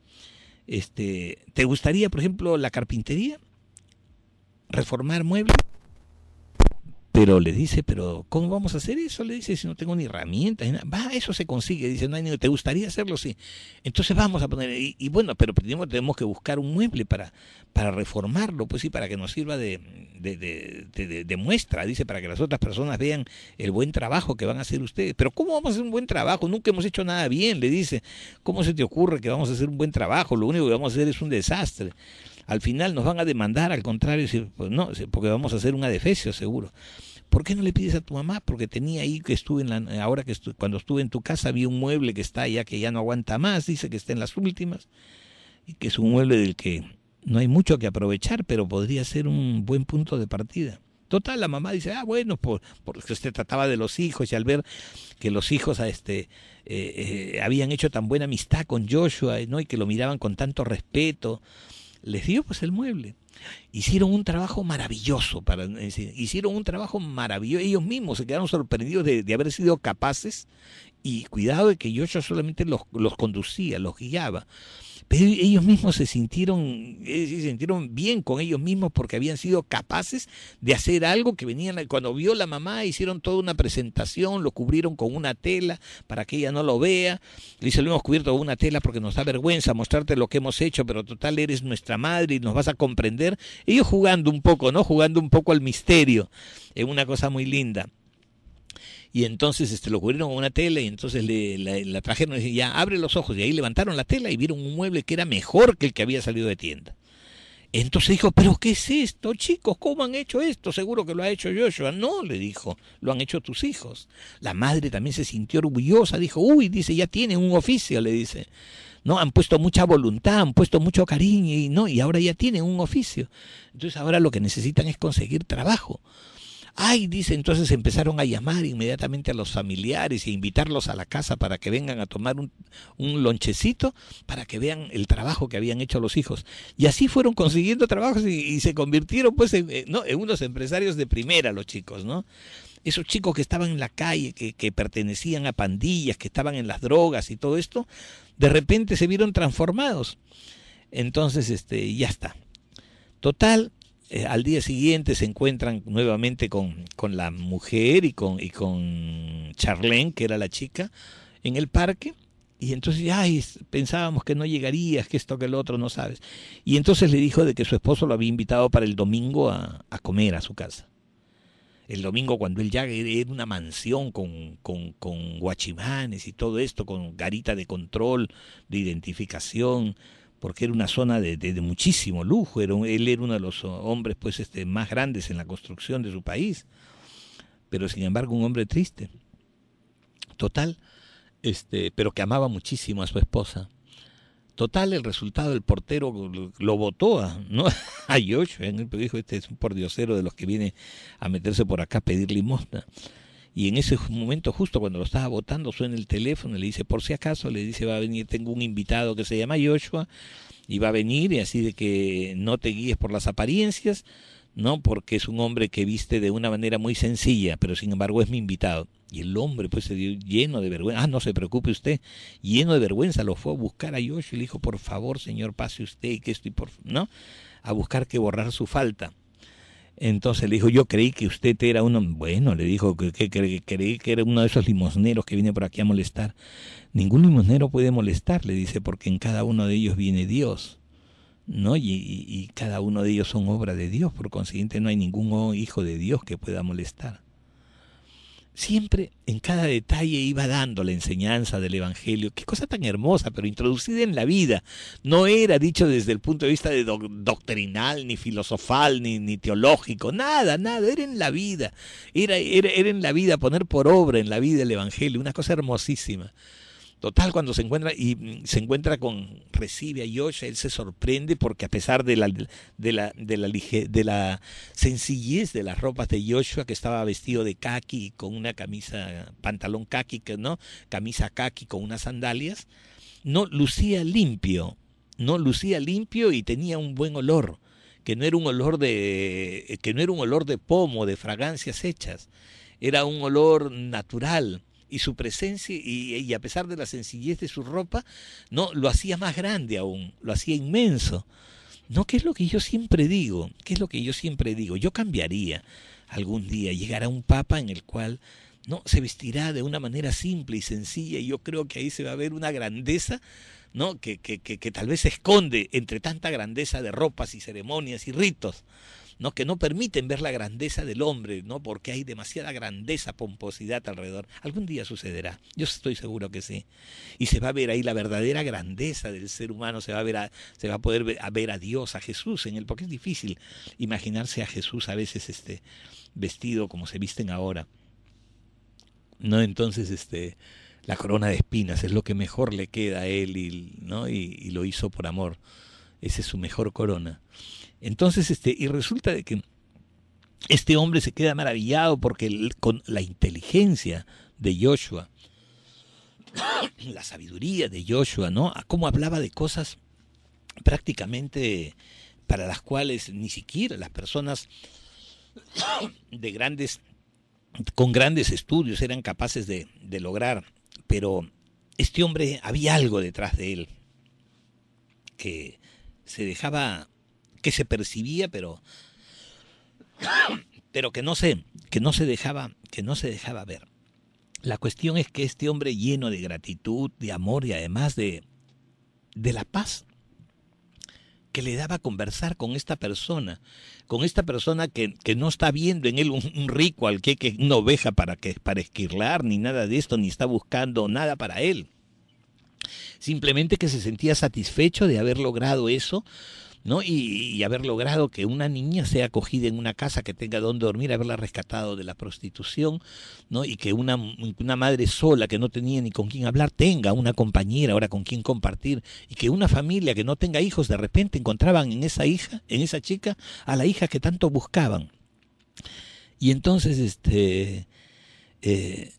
S1: este, ¿te gustaría, por ejemplo, la carpintería? ¿Reformar muebles? Pero le dice, pero ¿cómo vamos a hacer eso? Le dice, si no tengo ni herramientas. Ni nada. Va, eso se consigue. Dice, no hay ni, ¿te gustaría hacerlo? Sí. Entonces vamos a poner, y, y bueno, pero primero tenemos que buscar un mueble para, para reformarlo, pues sí, para que nos sirva de, de, de, de, de, de muestra, dice, para que las otras personas vean el buen trabajo que van a hacer ustedes. Pero ¿cómo vamos a hacer un buen trabajo? Nunca hemos hecho nada bien, le dice. ¿Cómo se te ocurre que vamos a hacer un buen trabajo? Lo único que vamos a hacer es un desastre. Al final nos van a demandar, al contrario, pues no, porque vamos a hacer un adefesio seguro. ¿Por qué no le pides a tu mamá? Porque tenía ahí que estuve en la, ahora que estu, cuando estuve en tu casa había un mueble que está allá que ya no aguanta más, dice que está en las últimas, y que es un mueble del que no hay mucho que aprovechar, pero podría ser un buen punto de partida. Total, la mamá dice, ah, bueno, por, porque usted trataba de los hijos, y al ver que los hijos a este eh, eh, habían hecho tan buena amistad con Joshua, ¿no? Y que lo miraban con tanto respeto, les dio pues el mueble. Hicieron un trabajo maravilloso, para, hicieron un trabajo maravilloso, ellos mismos se quedaron sorprendidos de, de haber sido capaces, y cuidado de que Joshua solamente los, los conducía, los guiaba, pero ellos mismos se sintieron, se sintieron bien con ellos mismos porque habían sido capaces de hacer algo que venían, cuando vio la mamá hicieron toda una presentación, lo cubrieron con una tela para que ella no lo vea, le dice, lo hemos cubierto con una tela porque nos da vergüenza mostrarte lo que hemos hecho, pero total eres nuestra madre y nos vas a comprender, ellos jugando un poco, ¿no? Jugando un poco al misterio, es una cosa muy linda. Y entonces este, lo cubrieron con una tela y entonces le, la, la trajeron y ya abre los ojos, y ahí levantaron la tela y vieron un mueble que era mejor que el que había salido de tienda. Entonces dijo, pero ¿qué es esto, chicos? ¿Cómo han hecho esto? Seguro que lo ha hecho Joshua. No, le dijo, lo han hecho tus hijos. La madre también se sintió orgullosa, dijo, uy, dice, ya tienen un oficio, le dice. No, han puesto mucha voluntad, han puesto mucho cariño y no, y ahora ya tienen un oficio. Entonces ahora lo que necesitan es conseguir trabajo. Ay, dice, entonces empezaron a llamar inmediatamente a los familiares e invitarlos a la casa para que vengan a tomar un, un lonchecito para que vean el trabajo que habían hecho los hijos. Y así fueron consiguiendo trabajos y, y se convirtieron pues en, ¿no? en unos empresarios de primera los chicos, ¿no? Esos chicos que estaban en la calle, que, que pertenecían a pandillas, que estaban en las drogas y todo esto, de repente se vieron transformados. Entonces, este, ya está. Total. Eh, al día siguiente se encuentran nuevamente con, con la mujer y con, y con Charlene, que era la chica, en el parque, Y entonces, ay, pensábamos que no llegarías, que esto, que el otro, no sabes. Y entonces le dijo de que su esposo lo había invitado para el domingo a, a comer a su casa. El domingo, cuando él ya era una mansión con, con, con guachimanes y todo esto, con garita de control, de identificación, porque era una zona de, de, de muchísimo lujo. Era, él era uno de los hombres pues este más grandes en la construcción de su país, pero sin embargo un hombre triste, total, este, pero que amaba muchísimo a su esposa. Total, el resultado, el portero lo votó a, ¿no? a Joshua. Dijo, este es un pordiosero de los que viene a meterse por acá a pedir limosna. Y en ese momento, justo cuando lo estaba votando, suena el teléfono y le dice, por si acaso, le dice, va a venir, tengo un invitado que se llama Joshua, y va a venir, y así de que no te guíes por las apariencias, ¿no? Porque es un hombre que viste de una manera muy sencilla, pero sin embargo es mi invitado. Y el hombre pues se dio lleno de vergüenza. Ah, no se preocupe usted. Lleno de vergüenza lo fue a buscar a Joshua y le dijo, por favor, señor, pase usted y que estoy por... ¿no? A buscar que borrar su falta. Entonces le dijo, yo creí que usted era uno... Bueno, le dijo, que, que, que creí que era uno de esos limosneros que viene por aquí a molestar. Ningún limosnero puede molestar, le dice, porque en cada uno de ellos viene Dios, ¿no? Y, y, y cada uno de ellos son obra de Dios, por consiguiente no hay ningún hijo de Dios que pueda molestar. Siempre en cada detalle iba dando la enseñanza del Evangelio. Qué cosa tan hermosa, pero introducida en la vida. No era dicho desde el punto de vista de doc doctrinal, ni filosofal, ni, ni teológico. Nada, nada. Era en la vida. Era, era, era en la vida, poner por obra en la vida el Evangelio. Una cosa hermosísima. Total, cuando se encuentra y se encuentra con, recibe a Joshua, él se sorprende porque a pesar de la de la de la de la sencillez de las ropas de Joshua, que estaba vestido de caqui con una camisa, pantalón caqui, que no, camisa caqui con unas sandalias, no lucía limpio, no lucía limpio y tenía un buen olor, que no era un olor de que no era un olor de pomo, de fragancias hechas, era un olor natural. Y su presencia, y, y a pesar de la sencillez de su ropa, no lo hacía más grande aún, lo hacía inmenso. ¿No? ¿Qué es lo que yo siempre digo? ¿Qué es lo que yo siempre digo? Yo cambiaría algún día, llegará un papa en el cual no se vestirá de una manera simple y sencilla, y yo creo que ahí se va a ver una grandeza, ¿no? que, que, que, que tal vez se esconde entre tanta grandeza de ropas y ceremonias y ritos, ¿no? Que no permiten ver la grandeza del hombre, ¿no? Porque hay demasiada grandeza, pomposidad alrededor. Algún día sucederá, yo estoy seguro que sí. Y se va a ver ahí la verdadera grandeza del ser humano, se va a ver a, se va a poder ver a, ver a Dios, a Jesús en él, porque es difícil imaginarse a Jesús a veces este vestido como se visten ahora, ¿no? Entonces este la corona de espinas es lo que mejor le queda a él, y, ¿no? y, y lo hizo por amor. Esa es su mejor corona. Entonces, este, y resulta de que este hombre se queda maravillado porque el, con la inteligencia de Joshua, la sabiduría de Joshua, ¿no? Cómo hablaba de cosas prácticamente para las cuales ni siquiera las personas de grandes, con grandes estudios eran capaces de, de lograr. Pero este hombre, había algo detrás de él que se dejaba, que se percibía, pero pero que no se que no se dejaba que no se dejaba ver. La cuestión es que este hombre, lleno de gratitud, de amor y además de de la paz que le daba conversar con esta persona, con esta persona que, que no está viendo en él un, un rico al que, que una oveja para que para esquirlar, ni nada de esto, ni está buscando nada para él. Simplemente que se sentía satisfecho de haber logrado eso, ¿no? Y, y haber logrado que una niña sea acogida en una casa, que tenga donde dormir, haberla rescatado de la prostitución, ¿no? Y que una, una madre sola que no tenía ni con quién hablar tenga una compañera ahora con quien compartir, y que una familia que no tenga hijos de repente encontraban en esa hija, en esa chica, a la hija que tanto buscaban. Y entonces este eh,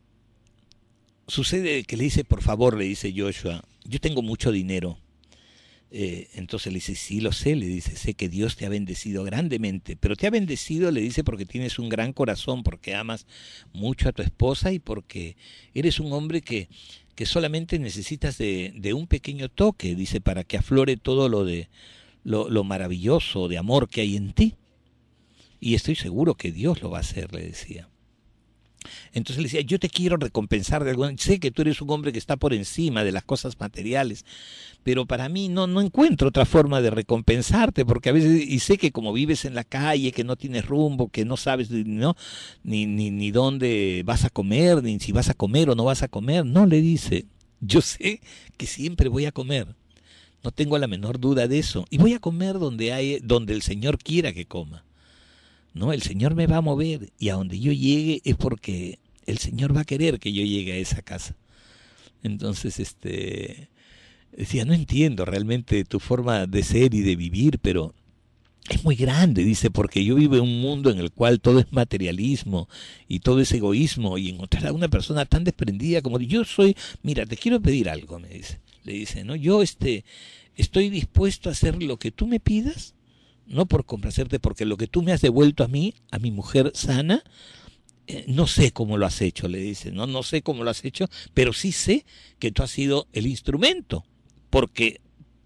S1: sucede que le dice, por favor, le dice Joshua, yo tengo mucho dinero. Eh, entonces le dice, sí lo sé, le dice, sé que Dios te ha bendecido grandemente, pero te ha bendecido, le dice, porque tienes un gran corazón, porque amas mucho a tu esposa y porque eres un hombre que, que solamente necesitas de, de un pequeño toque, dice, para que aflore todo lo, de, lo, lo maravilloso de amor que hay en ti. Y estoy seguro que Dios lo va a hacer, le decía. Entonces le decía, yo te quiero recompensar de alguna, sé que tú eres un hombre que está por encima de las cosas materiales, pero para mí no, no encuentro otra forma de recompensarte, porque a veces, y sé que como vives en la calle, que no tienes rumbo, que no sabes ¿no? Ni, ni, ni dónde vas a comer, ni si vas a comer o no vas a comer, no, le dice, yo sé que siempre voy a comer, no tengo la menor duda de eso, y voy a comer donde, hay, donde el Señor quiera que coma. No, el Señor me va a mover y a donde yo llegue es porque el Señor va a querer que yo llegue a esa casa. Entonces, este, decía, no entiendo realmente tu forma de ser y de vivir, pero es muy grande, dice, porque yo vivo en un mundo en el cual todo es materialismo y todo es egoísmo, y encontrar a una persona tan desprendida como yo soy, mira, te quiero pedir algo, me dice, le dice, no, yo este, estoy dispuesto a hacer lo que tú me pidas, no por complacerte, porque lo que tú me has devuelto a mí, a mi mujer sana, eh, no sé cómo lo has hecho, le dice, no, no sé cómo lo has hecho, pero sí sé que tú has sido el instrumento, porque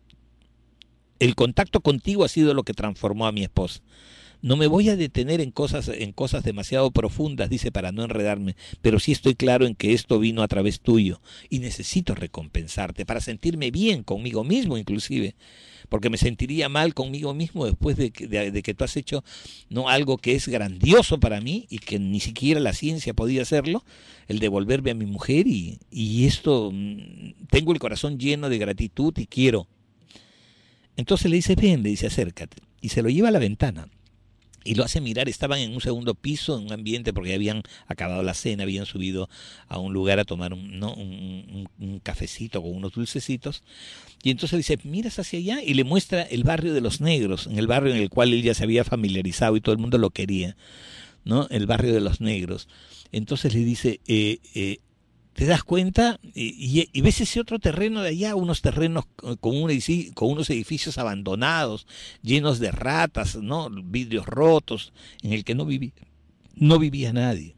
S1: el contacto contigo ha sido lo que transformó a mi esposa. No me voy a detener en cosas, en cosas demasiado profundas, dice, para no enredarme, pero sí estoy claro en que esto vino a través tuyo y necesito recompensarte para sentirme bien conmigo mismo inclusive, porque me sentiría mal conmigo mismo después de que, de, de que tú has hecho no algo que es grandioso para mí y que ni siquiera la ciencia podía hacerlo, el devolverme a mi mujer y, y esto, tengo el corazón lleno de gratitud y quiero. Entonces le dice, ven, le dice, acércate, y se lo lleva a la ventana. Y lo hace mirar, estaban en un segundo piso, en un ambiente, porque habían acabado la cena, habían subido a un lugar a tomar un, ¿no? un, un, un cafecito con unos dulcecitos. Y entonces le dice, miras hacia allá, y le muestra el barrio de los negros, en el barrio en el cual él ya se había familiarizado y todo el mundo lo quería, ¿no? El barrio de los negros. Entonces le dice, eh, eh, ¿te das cuenta? Y, y, y ves ese otro terreno de allá, unos terrenos con, un edificio, con unos edificios abandonados, llenos de ratas, ¿no? Vidrios rotos, en el que no vivía, no vivía nadie.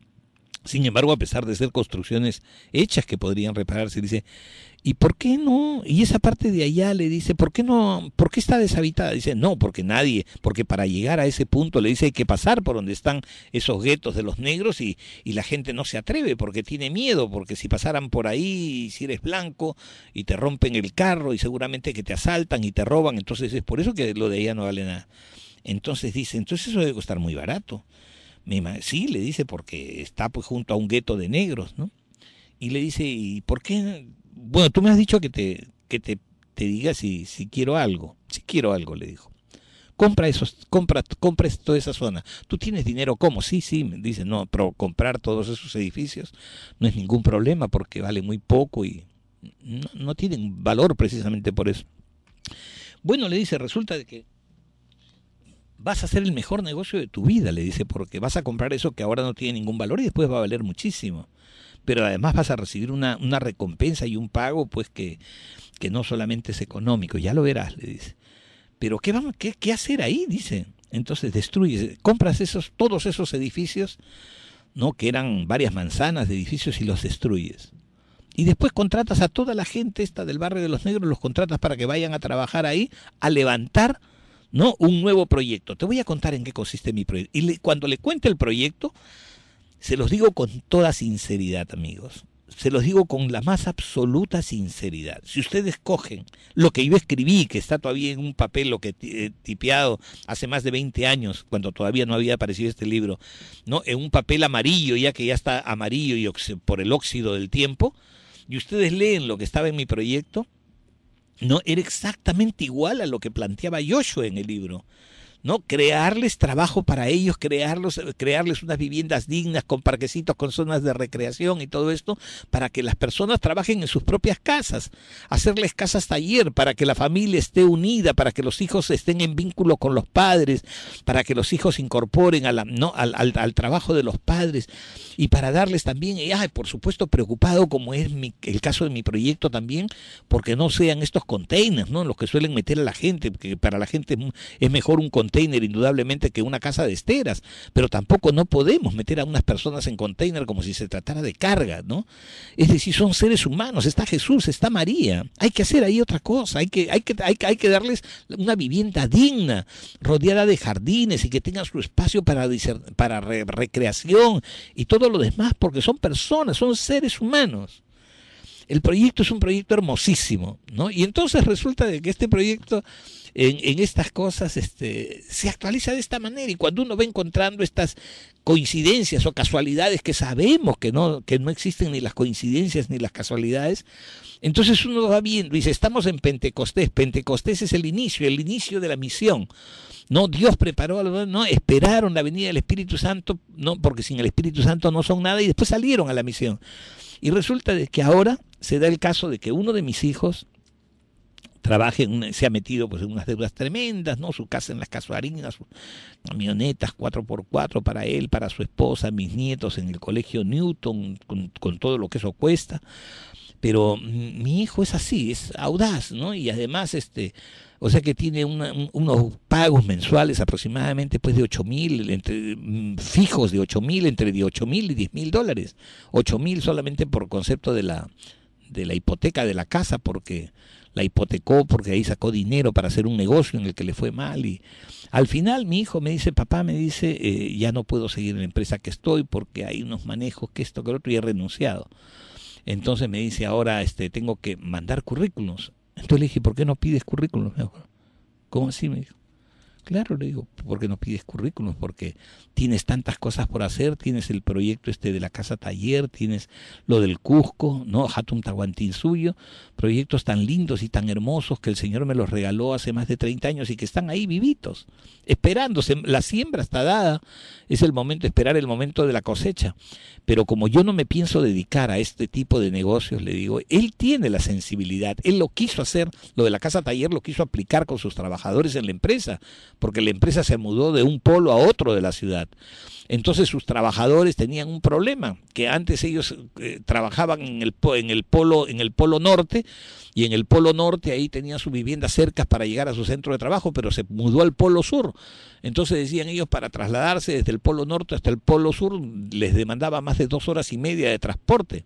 S1: Sin embargo, a pesar de ser construcciones hechas que podrían repararse, dice, ¿y por qué no? Y esa parte de allá le dice, ¿por qué no? ¿Por qué está deshabitada? Dice, no, porque nadie, porque para llegar a ese punto le dice hay que pasar por donde están esos guetos de los negros y, y la gente no se atreve porque tiene miedo, porque si pasaran por ahí, si eres blanco y te rompen el carro y seguramente que te asaltan y te roban, entonces es por eso que lo de allá no vale nada. Entonces dice, entonces eso debe costar muy barato. Sí, le dice, porque está pues junto a un gueto de negros, ¿no? Y le dice, ¿y por qué? Bueno, tú me has dicho que te que te, te diga si, si quiero algo. Si quiero algo, le dijo. Compra esos, compra, compra toda esa zona. ¿Tú tienes dinero? ¿Cómo? Sí, sí, me dice, no, pero comprar todos esos edificios no es ningún problema porque vale muy poco y no, no tienen valor precisamente por eso. Bueno, le dice, resulta de que vas a hacer el mejor negocio de tu vida, le dice, porque vas a comprar eso que ahora no tiene ningún valor y después va a valer muchísimo. Pero además vas a recibir una, una recompensa y un pago pues que, que no solamente es económico, ya lo verás, le dice. Pero ¿qué, vamos, qué, qué hacer ahí? Dice. Entonces destruyes, compras esos, todos esos edificios, ¿no? Que eran varias manzanas de edificios y los destruyes. Y después contratas a toda la gente esta del barrio de los negros, los contratas para que vayan a trabajar ahí, a levantar, ¿no? Un nuevo proyecto. Te voy a contar en qué consiste mi proyecto. Y le, cuando le cuente el proyecto, se los digo con toda sinceridad, amigos. Se los digo con la más absoluta sinceridad. Si ustedes cogen lo que yo escribí, que está todavía en un papel lo que eh, tipeado hace más de veinte años, cuando todavía no había aparecido este libro, ¿no? En un papel amarillo, ya que ya está amarillo y por el óxido del tiempo, y ustedes leen lo que estaba en mi proyecto, no, era exactamente igual a lo que planteaba Joshua en el libro, ¿no? Crearles trabajo para ellos, crearlos, crearles unas viviendas dignas con parquecitos, con zonas de recreación y todo esto, para que las personas trabajen en sus propias casas, hacerles casas taller, para que la familia esté unida, para que los hijos estén en vínculo con los padres, para que los hijos se incorporen a la, ¿no? al, al, al trabajo de los padres, y para darles también, y ay, por supuesto preocupado, como es mi, el caso de mi proyecto también, porque no sean estos containers, ¿no? Los que suelen meter a la gente, porque para la gente es mejor un container container indudablemente que una casa de esteras, pero tampoco no podemos meter a unas personas en container como si se tratara de carga, ¿no? Es decir, son seres humanos, está Jesús, está María, hay que hacer ahí otra cosa, hay que, hay que, hay que, hay que darles una vivienda digna, rodeada de jardines y que tengan su espacio para, para re, recreación y todo lo demás, porque son personas, son seres humanos. El proyecto es un proyecto hermosísimo, ¿no? Y entonces resulta de que este proyecto en, en estas cosas este, se actualiza de esta manera, y cuando uno va encontrando estas coincidencias o casualidades que sabemos que no, que no existen ni las coincidencias ni las casualidades, entonces uno va viendo y dice, estamos en Pentecostés, Pentecostés es el inicio, el inicio de la misión. No, Dios preparó, no, esperaron la venida del Espíritu Santo, no, porque sin el Espíritu Santo no son nada, y después salieron a la misión. Y resulta de que ahora se da el caso de que uno de mis hijos trabaja en una, se ha metido pues en unas deudas tremendas, ¿no? Su casa en las Casuarinas, sus camionetas cuatro por cuatro para él, para su esposa, mis nietos en el colegio Newton, con, con todo lo que eso cuesta. Pero mi hijo es así, es audaz, ¿no? Y además, este, o sea que tiene una, un, unos pagos mensuales aproximadamente pues de ocho mil, entre, fijos de ocho mil, entre de ocho mil y diez mil dólares. ocho mil solamente por concepto de la, de la hipoteca de la casa, porque la hipotecó, porque ahí sacó dinero para hacer un negocio en el que le fue mal. Y al final mi hijo me dice, papá, me dice, eh, ya no puedo seguir en la empresa que estoy porque hay unos manejos que esto, que lo otro, y he renunciado. Entonces me dice, ahora este tengo que mandar currículums. Entonces le dije, ¿por qué no pides currículums? ¿Cómo así? Me dijo. Claro, le digo, ¿por qué no pides currículums? Porque tienes tantas cosas por hacer, tienes el proyecto este de la casa taller, tienes lo del Cusco, ¿no? Hatum Tahuantinsuyo, proyectos tan lindos y tan hermosos que el Señor me los regaló hace más de treinta años y que están ahí vivitos, esperándose. La siembra está dada, es el momento, esperar el momento de la cosecha. Pero como yo no me pienso dedicar a este tipo de negocios, le digo, él tiene la sensibilidad, él lo quiso hacer, lo de la casa taller lo quiso aplicar con sus trabajadores en la empresa, porque la empresa se mudó de un polo a otro de la ciudad. Entonces sus trabajadores tenían un problema, que antes ellos eh, trabajaban en el, en el polo, en el polo norte, y en el polo norte ahí tenían sus viviendas cercas para llegar a su centro de trabajo, pero se mudó al polo sur. Entonces decían ellos, para trasladarse desde el polo norte hasta el polo sur les demandaba más de dos horas y media de transporte.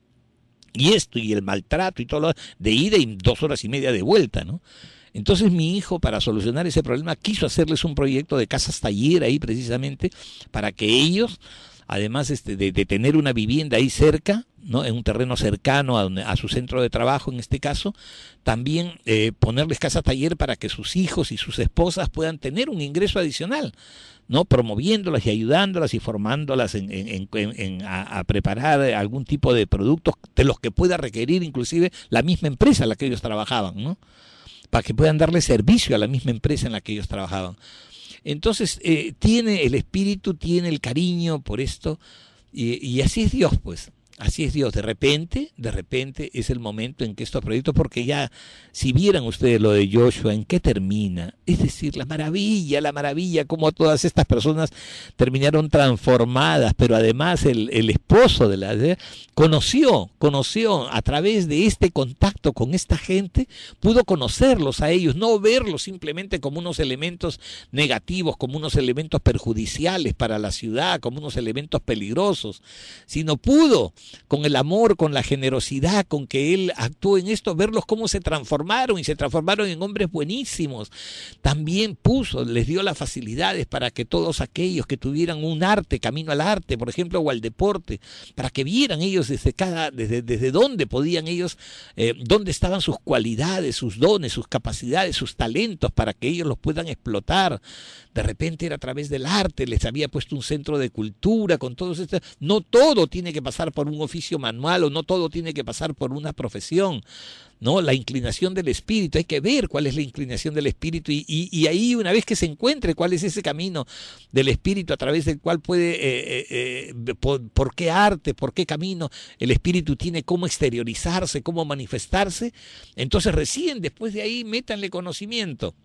S1: Y esto, y el maltrato y todo lo de ida y dos horas y media de vuelta, ¿no? Entonces mi hijo, para solucionar ese problema, quiso hacerles un proyecto de casas taller ahí precisamente, para que ellos, además este, de, de tener una vivienda ahí cerca, ¿no? En un terreno cercano a, donde, a su centro de trabajo en este caso, también eh, ponerles casa taller para que sus hijos y sus esposas puedan tener un ingreso adicional, ¿no? Promoviéndolas y ayudándolas y formándolas en, en, en, en, a, a preparar algún tipo de productos de los que pueda requerir inclusive la misma empresa en la que ellos trabajaban, ¿no? Para que puedan darle servicio a la misma empresa en la que ellos trabajaban. Entonces, eh, tiene el espíritu, tiene el cariño por esto, y, y así es Dios, pues. Así es Dios, de repente, de repente es el momento en que estos proyectos, porque ya, si vieran ustedes lo de Joshua, ¿en qué termina? Es decir, la maravilla, la maravilla, cómo todas estas personas terminaron transformadas, pero además el, el esposo de la ¿eh? conoció, conoció a través de este contacto con esta gente, pudo conocerlos a ellos, no verlos simplemente como unos elementos negativos, como unos elementos perjudiciales para la ciudad, como unos elementos peligrosos, sino pudo, con el amor, con la generosidad con que él actuó en esto, verlos cómo se transformaron y se transformaron en hombres buenísimos. También puso, les dio las facilidades para que todos aquellos que tuvieran un arte, camino al arte, por ejemplo, o al deporte, para que vieran ellos desde cada, desde, desde dónde podían ellos, eh, dónde estaban sus cualidades, sus dones, sus capacidades, sus talentos, para que ellos los puedan explotar. De repente era a través del arte, les había puesto un centro de cultura con todos estos. No todo tiene que pasar por un oficio manual, o no todo tiene que pasar por una profesión, ¿no? La inclinación del espíritu, hay que ver cuál es la inclinación del espíritu, y, y, y ahí una vez que se encuentre cuál es ese camino del espíritu a través del cual puede, eh, eh, por, por qué arte, por qué camino el espíritu tiene cómo exteriorizarse, cómo manifestarse, entonces recién después de ahí métanle conocimiento.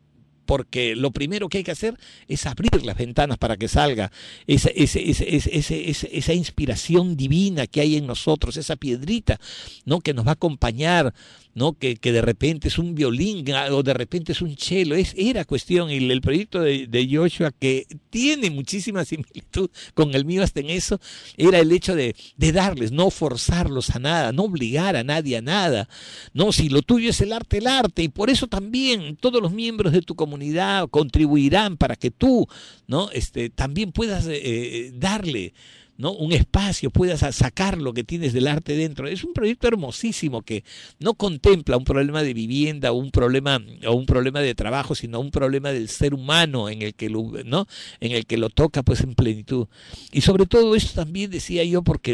S1: porque lo primero que hay que hacer es abrir las ventanas para que salga esa, ese, ese, ese, ese, ese, esa inspiración divina que hay en nosotros, esa piedrita, ¿no?, que nos va a acompañar, ¿no?, que, que de repente es un violín o de repente es un cello. Es, era cuestión, y el, el proyecto de, de Joshua, que tiene muchísima similitud con el mío hasta en eso, era el hecho de, de darles, no forzarlos a nada, no obligar a nadie a nada, no, si lo tuyo es el arte, el arte, y por eso también todos los miembros de tu comunidad contribuirán para que tú, ¿no?, este, también puedas eh, darle, ¿no?, un espacio, puedas sacar lo que tienes del arte dentro. Es un proyecto hermosísimo que no contempla un problema de vivienda o un problema o un problema de trabajo, sino un problema del ser humano en el que lo, ¿no?, en el que lo toca pues en plenitud. Y sobre todo esto también decía yo porque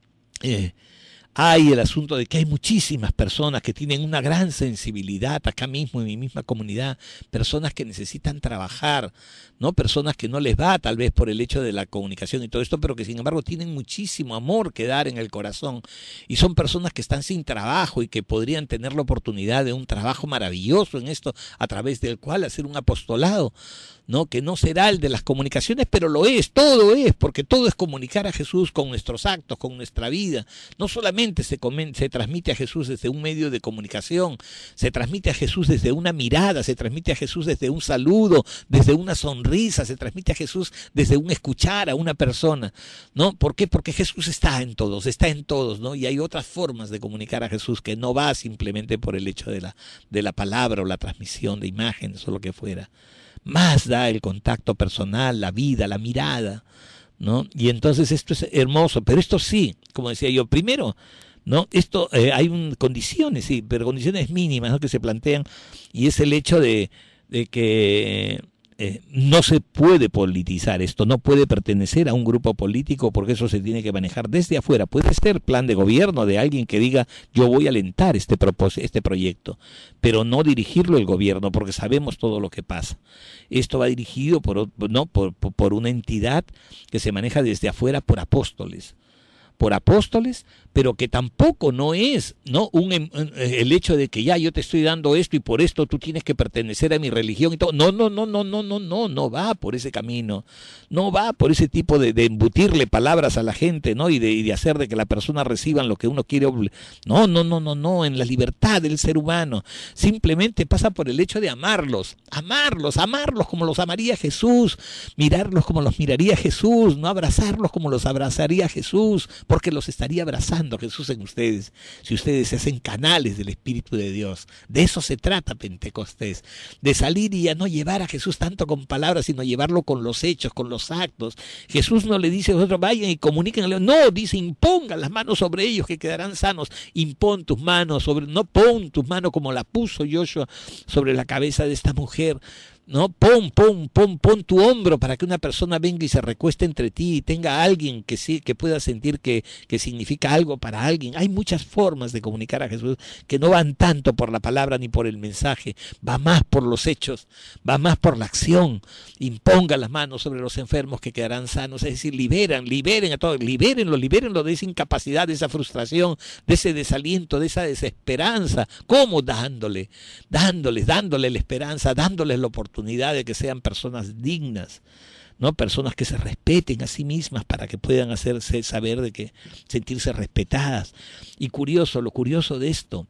S1: eh, hay el asunto de que hay muchísimas personas que tienen una gran sensibilidad acá mismo en mi misma comunidad, personas que necesitan trabajar, ¿no?, personas que no les va tal vez por el hecho de la comunicación y todo esto, pero que sin embargo tienen muchísimo amor que dar en el corazón, y son personas que están sin trabajo y que podrían tener la oportunidad de un trabajo maravilloso en esto, a través del cual hacer un apostolado, ¿no?, que no será el de las comunicaciones, pero lo es, todo es, porque todo es comunicar a Jesús con nuestros actos, con nuestra vida. No solamente se, se transmite a Jesús desde un medio de comunicación, se transmite a Jesús desde una mirada, se transmite a Jesús desde un saludo, desde una sonrisa, se transmite a Jesús desde un escuchar a una persona, ¿no? ¿Por qué? Porque Jesús está en todos, está en todos, ¿no? Y hay otras formas de comunicar a Jesús que no va simplemente por el hecho de la, de la palabra o la transmisión de imágenes o lo que fuera. Más da el contacto personal, la vida, la mirada, ¿no? Y entonces esto es hermoso, pero esto sí, como decía yo, primero, ¿no?, esto eh, hay un, condiciones, sí, pero condiciones mínimas, ¿no?, que se plantean, y es el hecho de, de que eh, no se puede politizar esto, no puede pertenecer a un grupo político, porque eso se tiene que manejar desde afuera. Puede ser plan de gobierno de alguien que diga yo voy a alentar este, este proyecto, pero no dirigirlo el gobierno, porque sabemos todo lo que pasa. Esto va dirigido por, no, por, por una entidad que se maneja desde afuera por apóstoles, por apóstoles, pero que tampoco no es, ¿no?, un, el hecho de que ya yo te estoy dando esto y por esto tú tienes que pertenecer a mi religión y todo. No, no, no, no, no, no, no, no va por ese camino, no va por ese tipo de, de embutirle palabras a la gente, ¿no?, y de, y de hacer de que la persona reciban lo que uno quiere. No, no, no, no, no, en la libertad del ser humano. Simplemente pasa por el hecho de amarlos, amarlos, amarlos como los amaría Jesús, mirarlos como los miraría Jesús, no abrazarlos como los abrazaría Jesús, porque los estaría abrazando Jesús en ustedes, si ustedes se hacen canales del Espíritu de Dios. De eso se trata Pentecostés, de salir y ya no llevar a Jesús tanto con palabras, sino llevarlo con los hechos, con los actos. Jesús no le dice a vosotros vayan y comuniquen, no, dice impongan las manos sobre ellos que quedarán sanos. Impon tus manos sobre, no pon tus manos como la puso Joshua sobre la cabeza de esta mujer. No, pon, pon, pon, pon tu hombro para que una persona venga y se recueste entre ti y tenga a alguien que sí, que pueda sentir que, que significa algo para alguien. Hay muchas formas de comunicar a Jesús que no van tanto por la palabra ni por el mensaje, va más por los hechos, va más por la acción. Imponga las manos sobre los enfermos que quedarán sanos, es decir, liberan, liberen a todos, libérenlo, libérenlo de esa incapacidad, de esa frustración, de ese desaliento, de esa desesperanza. ¿Cómo? Dándole, dándoles, dándole la esperanza, dándoles la oportunidad de que sean personas dignas, ¿no?, personas que se respeten a sí mismas para que puedan hacerse saber de que sentirse respetadas. Y curioso, lo curioso de esto,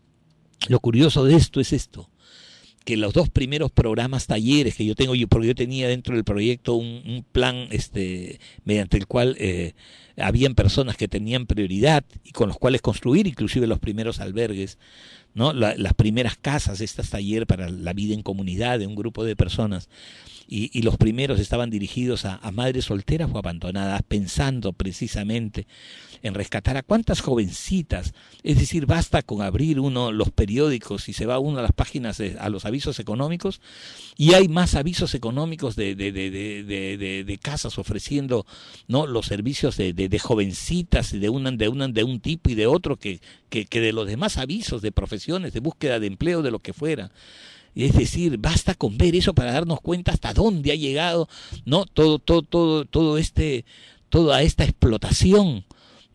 S1: lo curioso de esto es esto, que los dos primeros programas talleres que yo tengo, yo porque yo tenía dentro del proyecto un, un plan este mediante el cual eh, habían personas que tenían prioridad y con los cuales construir inclusive los primeros albergues, ¿no?, la, las primeras casas, estas talleres para la vida en comunidad de un grupo de personas. Y, y los primeros estaban dirigidos a, a madres solteras o abandonadas, pensando precisamente en rescatar a cuántas jovencitas. Es decir, basta con abrir uno los periódicos y se va uno a las páginas, de, a los avisos económicos, y hay más avisos económicos de, de, de, de, de, de, de casas ofreciendo, ¿no?, los servicios de, de, de jovencitas de, una, de, una, de un tipo y de otro que, que, que de los demás avisos de profesiones, de búsqueda de empleo, de lo que fuera. Es decir, basta con ver eso para darnos cuenta hasta dónde ha llegado, ¿no?, todo, todo, todo, todo este, toda esta explotación,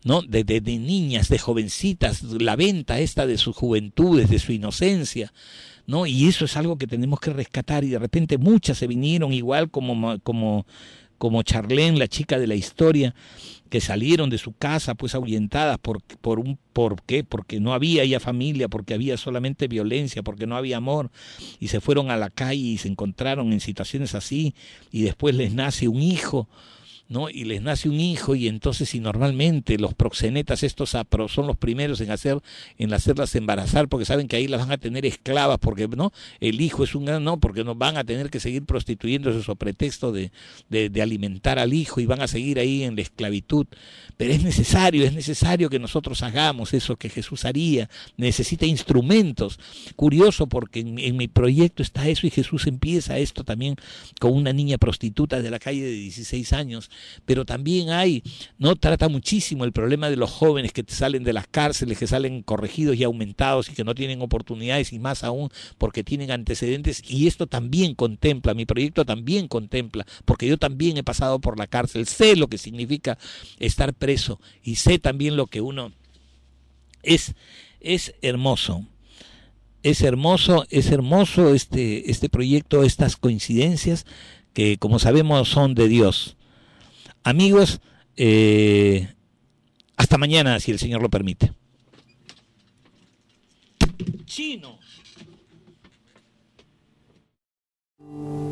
S1: ¿no? De, de, de niñas, de jovencitas, la venta esta de sus juventudes, de su inocencia, ¿no? Y eso es algo que tenemos que rescatar, y de repente muchas se vinieron igual como, como, como Charlene, la chica de la historia, que salieron de su casa pues ahuyentadas por, por un ¿por qué? Porque no había ya familia, porque había solamente violencia, porque no había amor, y se fueron a la calle y se encontraron en situaciones así, y después les nace un hijo, ¿no? Y les nace un hijo, y entonces, y normalmente los proxenetas estos son los primeros en hacer en hacerlas embarazar, porque saben que ahí las van a tener esclavas, porque no el hijo es un gran no, porque no van a tener que seguir prostituyéndose sobre pretexto de, de, de alimentar al hijo, y van a seguir ahí en la esclavitud. Pero es necesario, es necesario que nosotros hagamos eso que Jesús haría. Necesita instrumentos. Curioso, porque en, en mi proyecto está eso, y Jesús empieza esto también con una niña prostituta de la calle de dieciséis años. Pero también hay, no trata muchísimo el problema de los jóvenes que salen de las cárceles, que salen corregidos y aumentados y que no tienen oportunidades, y más aún porque tienen antecedentes, y esto también contempla, mi proyecto también contempla, porque yo también he pasado por la cárcel, sé lo que significa estar preso, y sé también lo que uno es, es hermoso. Es hermoso, es hermoso este, este proyecto, estas coincidencias que, como sabemos, son de Dios. Amigos, eh, hasta mañana, si el Señor lo permite. Chino.